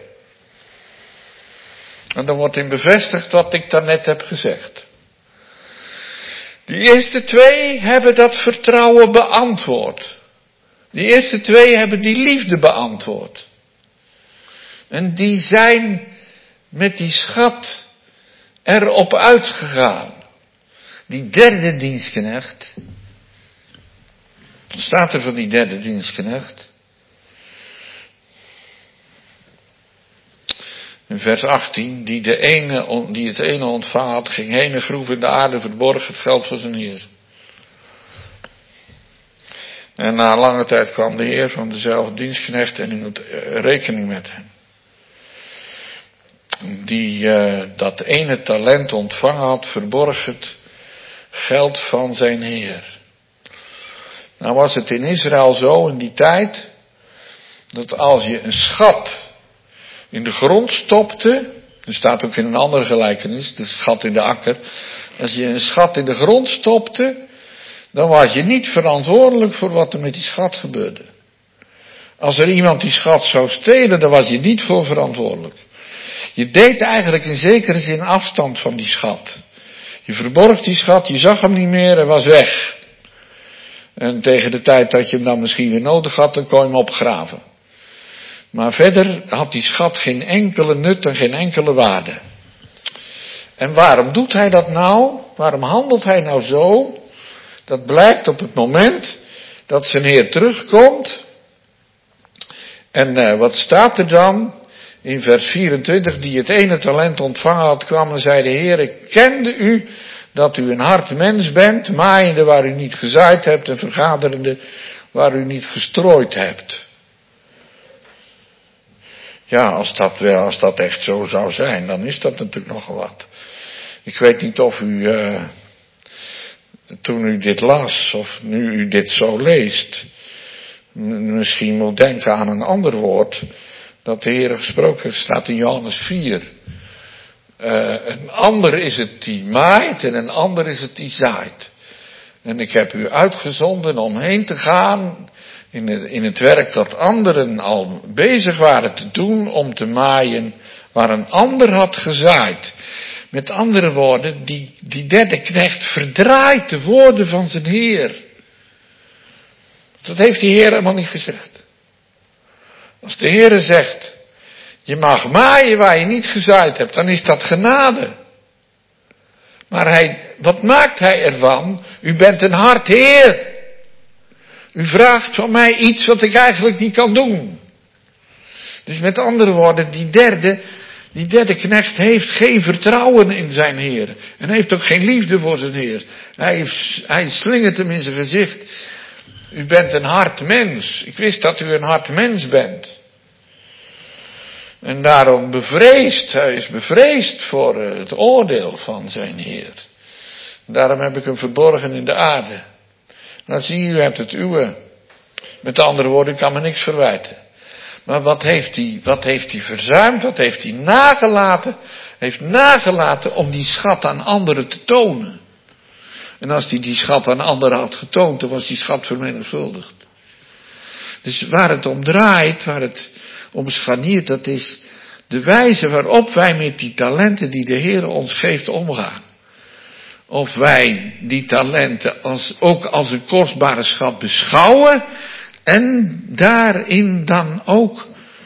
En dan wordt in bevestigd wat ik daarnet heb gezegd. Die eerste 2 hebben dat vertrouwen beantwoord. Die eerste 2 hebben die liefde beantwoord. En die zijn met die schat erop uitgegaan. Die derde dienstknecht. Wat staat er van die derde dienstknecht? In vers 18, die het ene ontvangen had, ging heen en groef in de aarde, verborg het geld van zijn heer. En na lange tijd kwam de heer van dezelfde dienstknecht en hield rekening met hem. Die dat ene talent ontvangen had, verborg het geld van zijn heer. Nou was het in Israël zo in die tijd, dat als je een schat in de grond stopte, er staat ook in een andere gelijkenis, de schat in de akker. Als je een schat in de grond stopte, dan was je niet verantwoordelijk voor wat er met die schat gebeurde. Als er iemand die schat zou stelen, dan was je niet voor verantwoordelijk. Je deed eigenlijk in zekere zin afstand van die schat. Je verborg die schat, je zag hem niet meer en was weg. En tegen de tijd dat je hem dan misschien weer nodig had, dan kon je hem opgraven. Maar verder had die schat geen enkele nut en geen enkele waarde. En waarom doet hij dat nou? Waarom handelt hij nou zo? Dat blijkt op het moment dat zijn Heer terugkomt. En wat staat er dan? In vers 24, die het ene talent ontvangen had, kwam en zei de Heer, ik kende u dat u een hard mens bent, maaiende waar u niet gezaaid hebt en vergaderende waar u niet gestrooid hebt. Ja, als dat echt zo zou zijn, dan is dat natuurlijk nogal wat. Ik weet niet of u, toen u dit las, of nu u dit zo leest, misschien moet denken aan een ander woord, dat de Heer gesproken heeft, staat in Johannes 4. Een ander is het die maait en een ander is het die zaait. En ik heb u uitgezonden om heen te gaan in het werk dat anderen al bezig waren te doen om te maaien waar een ander had gezaaid. Met andere woorden, die derde knecht verdraait de woorden van zijn Heer. Dat heeft de Heer helemaal niet gezegd. Als de Heer zegt, je mag maaien waar je niet gezaaid hebt, dan is dat genade. Maar wat maakt hij ervan? U bent een hard Heer. U vraagt van mij iets wat ik eigenlijk niet kan doen. Dus met andere woorden, die derde knecht heeft geen vertrouwen in zijn Heer. En heeft ook geen liefde voor zijn Heer. Hij slingert hem in zijn gezicht. U bent een hard mens. Ik wist dat u een hard mens bent. En daarom hij is bevreesd voor het oordeel van zijn Heer. Daarom heb ik hem verborgen in de aarde. Dan zie je, u hebt het uwe. Met andere woorden, ik kan me niks verwijten. Maar wat heeft hij verzuimd? Wat heeft hij nagelaten? Hij heeft nagelaten om die schat aan anderen te tonen. En als hij die schat aan anderen had getoond, dan was die schat vermenigvuldigd. Dus waar het om draait, waar het om scharniert, dat is de wijze waarop wij met die talenten die de Heer ons geeft omgaan. Of wij die talenten ook als een kostbare schat beschouwen en daarin dan ook,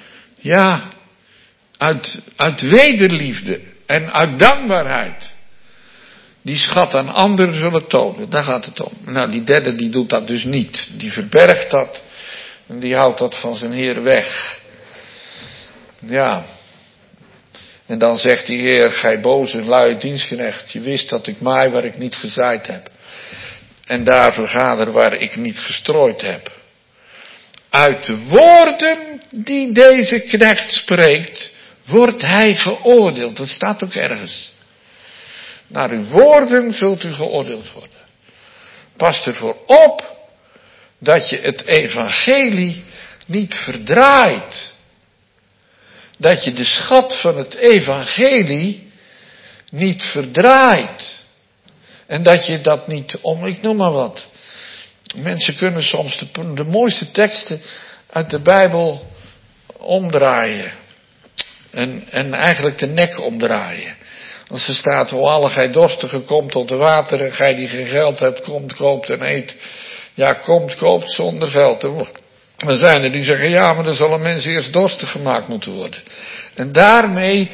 uit wederliefde en uit dankbaarheid die schat aan anderen zullen tonen. Daar gaat het om. Nou, die derde die doet dat dus niet. Die verbergt dat en die houdt dat van zijn Heer weg. Ja. En dan zegt die Heer, gij boze luie dienstknecht, je wist dat ik maai waar ik niet gezaaid heb. En daar vergader waar ik niet gestrooid heb. Uit de woorden die deze knecht spreekt, wordt hij geoordeeld. Dat staat ook ergens. Naar uw woorden zult u geoordeeld worden. Pas ervoor op dat je het evangelie niet verdraait. Dat je de schat van het evangelie niet verdraait. En dat je dat niet ik noem maar wat. Mensen kunnen soms de mooiste teksten uit de Bijbel omdraaien. En eigenlijk de nek omdraaien. Als er staat, o alle gij dorstigen, komt tot de wateren, gij die geen geld hebt, komt, koopt en eet. Ja, komt, koopt zonder geld. Er zijn er die zeggen, ja, maar dan zal een mens eerst dorstig gemaakt moeten worden. En daarmee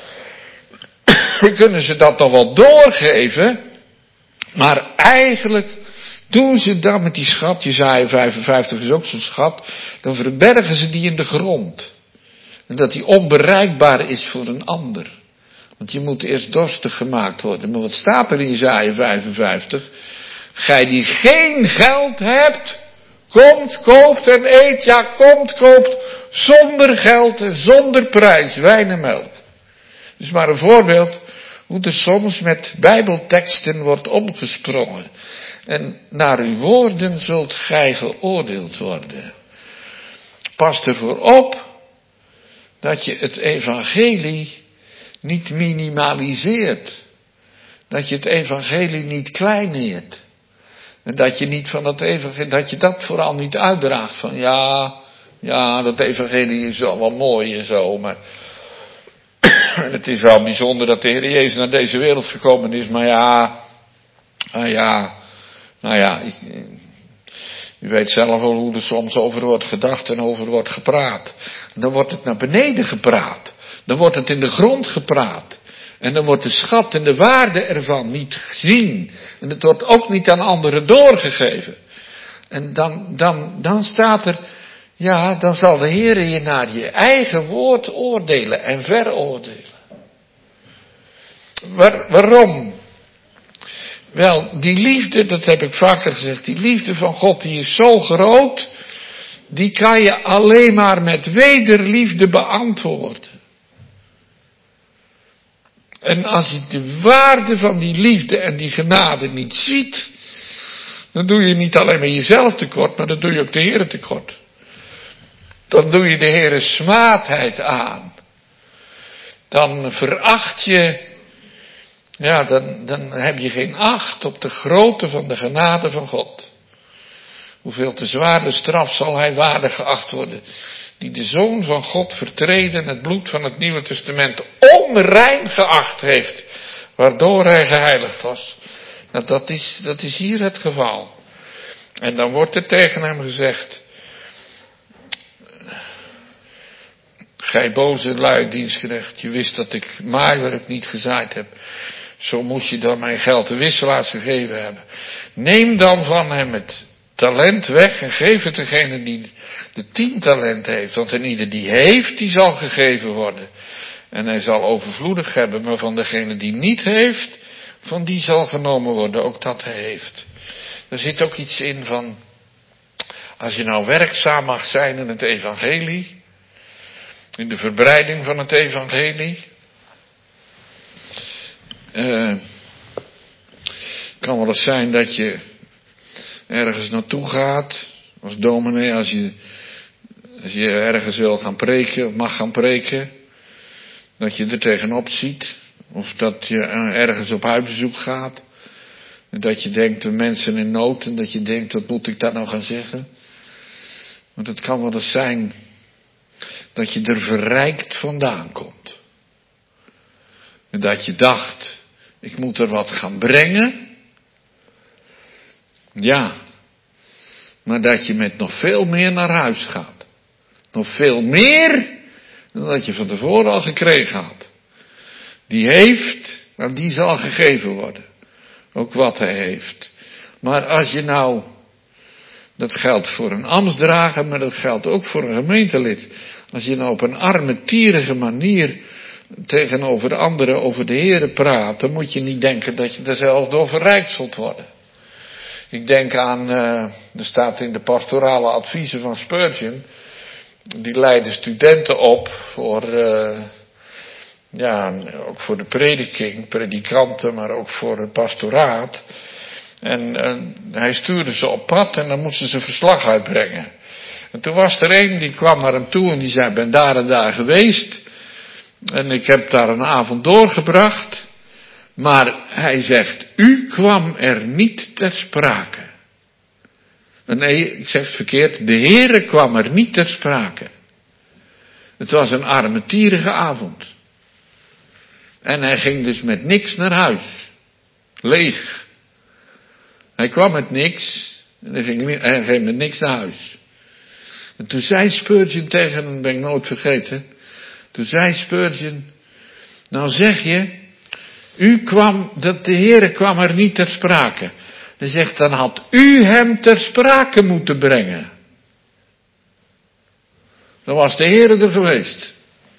kunnen ze dat dan wel doorgeven, maar eigenlijk doen ze dan met die schat, Jesaja 55 is ook zo'n schat, dan verbergen ze die in de grond. En dat die onbereikbaar is voor een ander. Want je moet eerst dorstig gemaakt worden. Maar wat staat er in Jesaja 55? Gij die geen geld hebt, komt, koopt en eet. Ja, komt, koopt zonder geld en zonder prijs wijn en melk. Dus maar een voorbeeld hoe er soms met bijbelteksten wordt omgesprongen. En naar uw woorden zult gij geoordeeld worden. Pas ervoor op dat je het evangelie niet minimaliseert. Dat je het evangelie niet kleineert. En dat je niet van dat evangelie, dat je dat vooral niet uitdraagt van ja, dat evangelie is wel mooi en zo, maar het is wel bijzonder dat de Heer Jezus naar deze wereld gekomen is, maar u weet zelf wel hoe er soms over wordt gedacht en over wordt gepraat. Dan wordt het naar beneden gepraat. Dan wordt het in de grond gepraat. En dan wordt de schat en de waarde ervan niet gezien. En het wordt ook niet aan anderen doorgegeven. En dan staat er, ja, dan zal de Heer je naar je eigen woord oordelen en veroordelen. Waarom? Wel, die liefde, dat heb ik vaker gezegd, die liefde van God die is zo groot, die kan je alleen maar met wederliefde beantwoorden. En als je de waarde van die liefde en die genade niet ziet, dan doe je niet alleen maar jezelf tekort, maar dan doe je ook de Heere tekort. Dan doe je de Heere smaadheid aan. Dan veracht je, ja, dan heb je geen acht op de grootte van de genade van God. Hoeveel te zware straf zal hij waardig geacht worden, die de Zoon van God vertreden het bloed van het Nieuwe Testament onrein geacht heeft, waardoor hij geheiligd was. Nou, dat is hier het geval. En dan wordt er tegen hem gezegd, gij boze lui dienstknecht, je wist dat ik maai waar ik niet gezaaid heb. Zo moest je dan mijn geld de wisselaars gegeven hebben. Neem dan van hem het talent weg en geef het degene die de 10 talenten heeft. Want en ieder die heeft, die zal gegeven worden. En hij zal overvloedig hebben, maar van degene die niet heeft, van die zal genomen worden, ook dat hij heeft. Er zit ook iets in van, als je nou werkzaam mag zijn in het evangelie, in de verbreiding van het evangelie, kan wel eens zijn dat je ergens naartoe gaat, als dominee, als je ergens wil gaan preken, of mag gaan preken, dat je er tegenop ziet, of dat je ergens op huisbezoek gaat, en dat je denkt, de mensen in nood, en dat je denkt, wat moet ik daar nou gaan zeggen? Want het kan wel eens zijn dat je er verrijkt vandaan komt. En dat je dacht, ik moet er wat gaan brengen. Ja, maar dat je met nog veel meer naar huis gaat. Nog veel meer dan dat je van tevoren al gekregen had. Die heeft, nou die zal gegeven worden. Ook wat hij heeft. Maar als je nou, dat geldt voor een ambtsdrager, maar dat geldt ook voor een gemeentelid. Als je nou op een armetierige manier tegenover anderen over de Heere praat, dan moet je niet denken dat je er zelf door verrijkt zult worden. Ik denk aan, er staat in de pastorale adviezen van Spurgeon, die leiden studenten op voor, ook voor de prediking, predikanten, maar ook voor het pastoraat. En hij stuurde ze op pad en dan moesten ze verslag uitbrengen. En toen was er een, die kwam naar hem toe en die zei, ben daar en daar geweest. En ik heb daar een avond doorgebracht. Maar hij zegt, u kwam er niet ter sprake. Nee, ik zeg het verkeerd, de Heere kwam er niet ter sprake. Het was een armetierige avond. En hij ging dus met niks naar huis. Leeg. Hij kwam met niks. En hij ging met niks naar huis. En toen zei Spurgeon tegen hem, ben ik nooit vergeten. Toen zei Spurgeon, nou zeg je, de Heere kwam er niet ter sprake. Hij zegt, dan had u hem ter sprake moeten brengen. Dan was de Heere er geweest.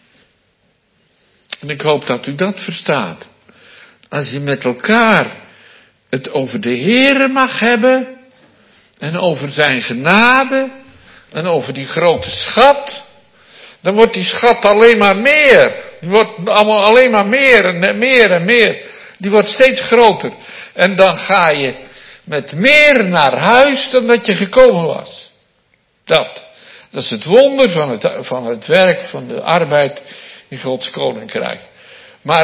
En ik hoop dat u dat verstaat. Als je met elkaar het over de Heere mag hebben, en over zijn genade, en over die grote schat, dan wordt die schat alleen maar meer. Die wordt allemaal alleen maar meer en meer en meer. Die wordt steeds groter. En dan ga je met meer naar huis dan dat je gekomen was. Dat is het wonder van het werk, van de arbeid in Gods koninkrijk. Maar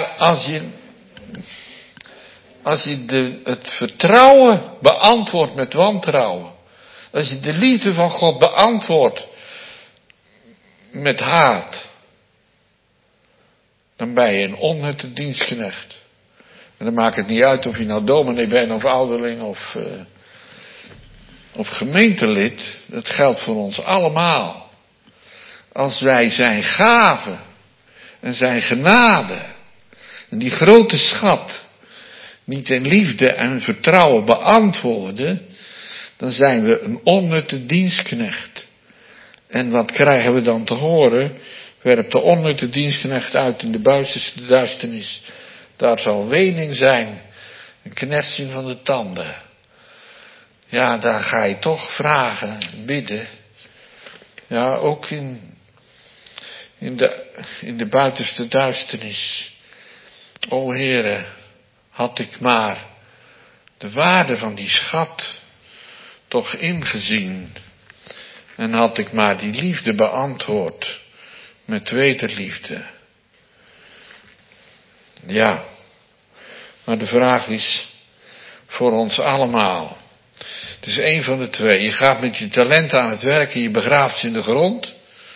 als je het vertrouwen beantwoordt met wantrouwen, als je de liefde van God beantwoordt met haat, dan ben je een onnutte dienstknecht. En dan maakt het niet uit of je nou dominee bent of ouderling of gemeentelid. Dat geldt voor ons allemaal. Als wij zijn gave en zijn genade en die grote schat niet in liefde en vertrouwen beantwoorden, dan zijn we een onnutte dienstknecht. En wat krijgen we dan te horen? Werp de onnutte dienstknecht uit in de buitenste duisternis. Daar zal wening zijn, een knetsen van de tanden. Ja, daar ga je toch vragen, bidden. Ja, ook in de buitenste duisternis. O Heere, had ik maar de waarde van die schat toch ingezien. En had ik maar die liefde beantwoord met wederliefde. Ja, maar de vraag is voor ons allemaal. Het is één van de twee. Je gaat met je talenten aan het werk en je begraaft ze in de grond.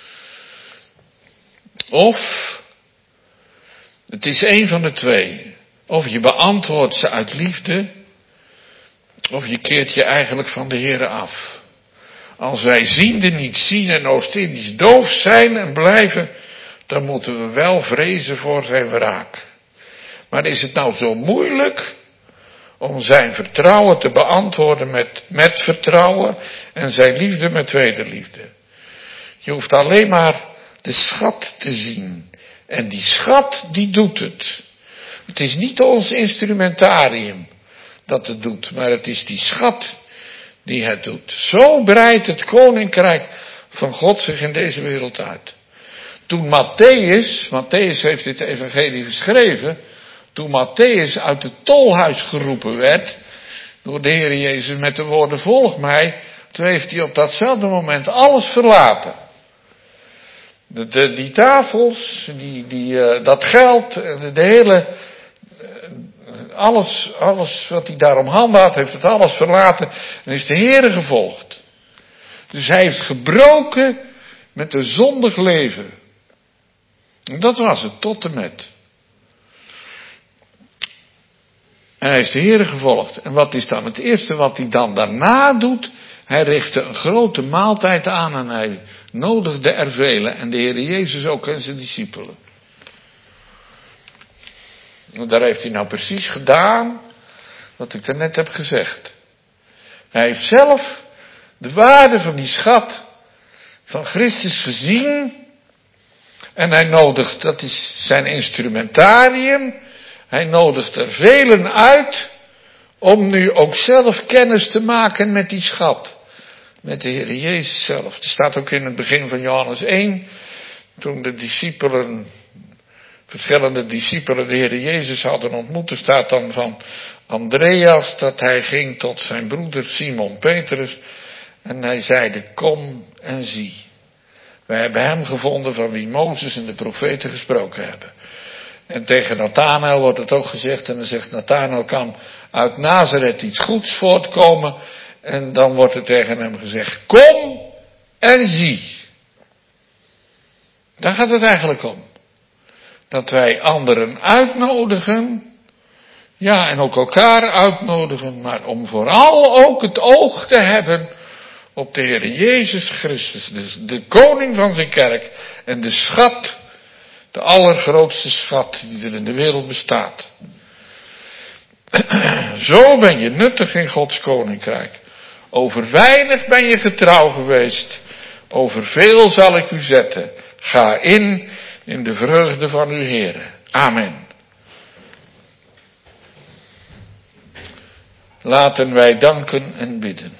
Of het is één van de twee. Of je beantwoordt ze uit liefde, of je keert je eigenlijk van de Heere af. Als wij ziende niet zien en Oost-Indisch doof zijn en blijven, dan moeten we wel vrezen voor zijn wraak. Maar is het nou zo moeilijk om zijn vertrouwen te beantwoorden met vertrouwen en zijn liefde met wederliefde? Je hoeft alleen maar de schat te zien. En die schat, die doet het. Het is niet ons instrumentarium dat het doet, maar het is die schat die het doet. Zo breidt het koninkrijk van God zich in deze wereld uit. Toen Matthäus heeft dit evangelie geschreven, toen Matthäus uit het tolhuis geroepen werd, door de Heer Jezus met de woorden volg mij, toen heeft hij op datzelfde moment alles verlaten. Die tafels, dat geld, de hele, alles wat hij daar om handen had, heeft het alles verlaten en is de Heere gevolgd. Dus hij heeft gebroken met een zondig leven. En dat was het, tot en met. En hij is de Heere gevolgd. En wat is dan het eerste wat hij dan daarna doet? Hij richtte een grote maaltijd aan en hij nodigde er velen. En de Heere Jezus ook en zijn discipelen. En daar heeft hij nou precies gedaan wat ik daarnet heb gezegd. Hij heeft zelf de waarde van die schat van Christus gezien. En hij nodigt, dat is zijn instrumentarium. Hij nodigt er velen uit om nu ook zelf kennis te maken met die schat. Met de Heer Jezus zelf. Er staat ook in het begin van Johannes 1. Toen de discipelen, verschillende discipelen de Heer Jezus hadden ontmoet. Er staat dan van Andreas dat hij ging tot zijn broeder Simon Petrus. En hij zeide, kom en zie. Wij hebben hem gevonden van wie Mozes en de profeten gesproken hebben. En tegen Nathanael wordt het ook gezegd, en dan zegt Nathanael, kan uit Nazareth iets goeds voortkomen? En dan wordt er tegen hem gezegd, kom en zie. Daar gaat het eigenlijk om. Dat wij anderen uitnodigen, ja, en ook elkaar uitnodigen, maar om vooral ook het oog te hebben op de Heer Jezus Christus, de koning van zijn kerk en de schat, de allergrootste schat die er in de wereld bestaat. Zo ben je nuttig in Gods koninkrijk. Over weinig ben je getrouw geweest, over veel zal ik u zetten. Ga in de vreugde van uw Heere. Amen. Laten wij danken en bidden.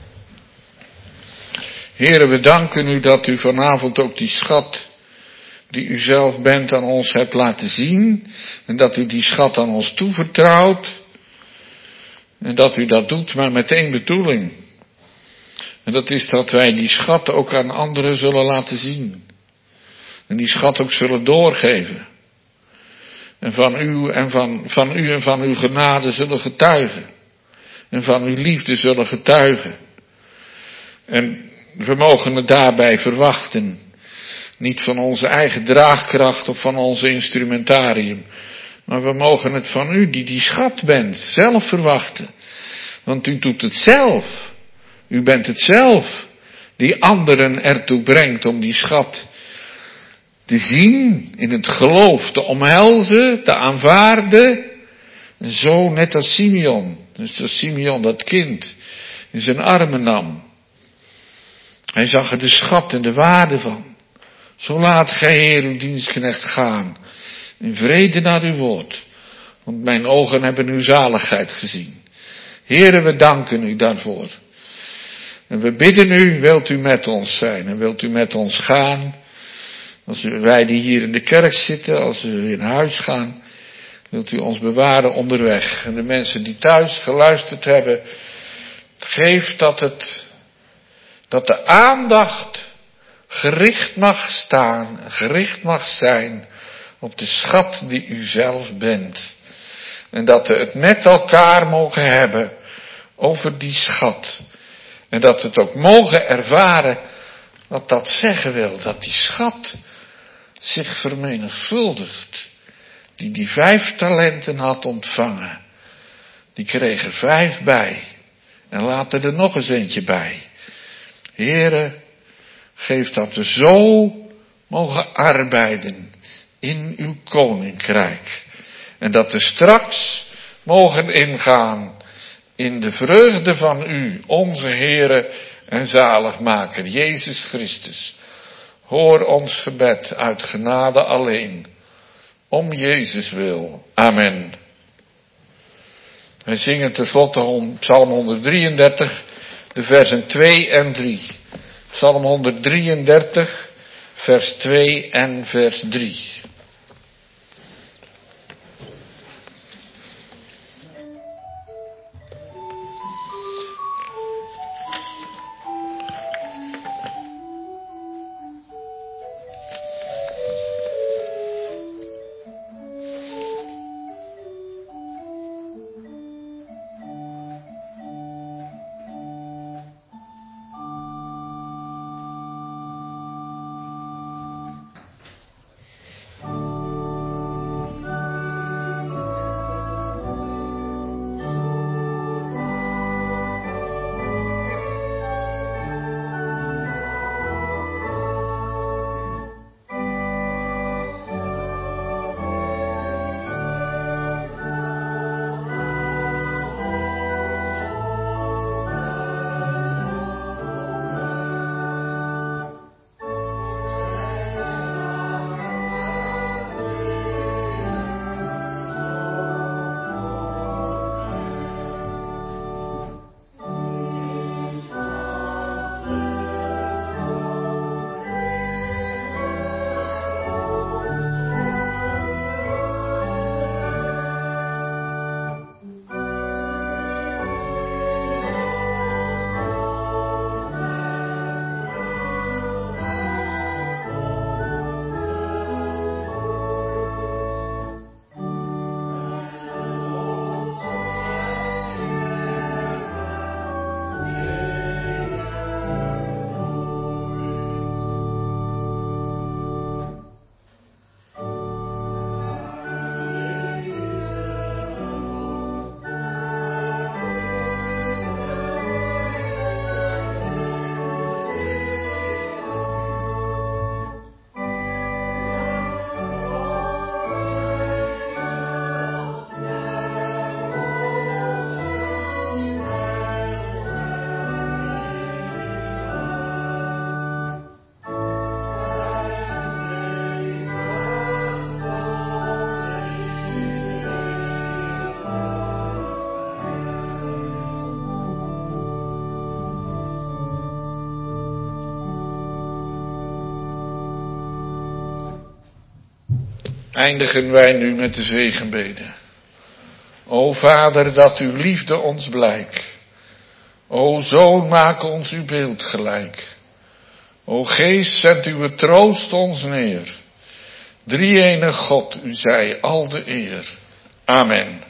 Heere, we danken u dat u vanavond ook die schat die u zelf bent aan ons hebt laten zien. En dat u die schat aan ons toevertrouwt. En dat u dat doet maar met één bedoeling. En dat is dat wij die schat ook aan anderen zullen laten zien. En die schat ook zullen doorgeven. En van u en van uw genade zullen getuigen. En van uw liefde zullen getuigen. En we mogen het daarbij verwachten. Niet van onze eigen draagkracht of van ons instrumentarium. Maar we mogen het van u, die schat bent, zelf verwachten. Want u doet het zelf. U bent het zelf die anderen ertoe brengt om die schat te zien, in het geloof te omhelzen, te aanvaarden. En zo net als Simeon. Dus als Simeon dat kind in zijn armen nam. Hij zag er de schat en de waarde van. Zo laat gij, Heer, uw dienstknecht gaan. In vrede naar uw woord. Want mijn ogen hebben uw zaligheid gezien. Heere, we danken u daarvoor. En we bidden u, wilt u met ons zijn en wilt u met ons gaan. Als wij die hier in de kerk zitten, als we weer naar huis gaan, wilt u ons bewaren onderweg. En de mensen die thuis geluisterd hebben, geef dat de aandacht gericht mag staan, gericht mag zijn op de schat die u zelf bent. En dat we het met elkaar mogen hebben over die schat. En dat we het ook mogen ervaren wat dat zeggen wil. Dat die schat zich vermenigvuldigt. Die 5 talenten had ontvangen. Die kreeg er 5 bij. En later er nog eens eentje bij. Heere, geef dat we zo mogen arbeiden in uw koninkrijk. En dat we straks mogen ingaan in de vreugde van u, onze Heere en zaligmaker, Jezus Christus. Hoor ons gebed uit genade alleen, om Jezus wil. Amen. Wij zingen tenslotte Psalm 133, de versen 2 en 3. Psalm 133, vers 2 en vers 3. Eindigen wij nu met de zegenbede. O Vader, dat uw liefde ons blijk. O Zoon, maak ons uw beeld gelijk. O Geest, zend uw troost ons neer. Drie-enige God, u zij al de eer. Amen.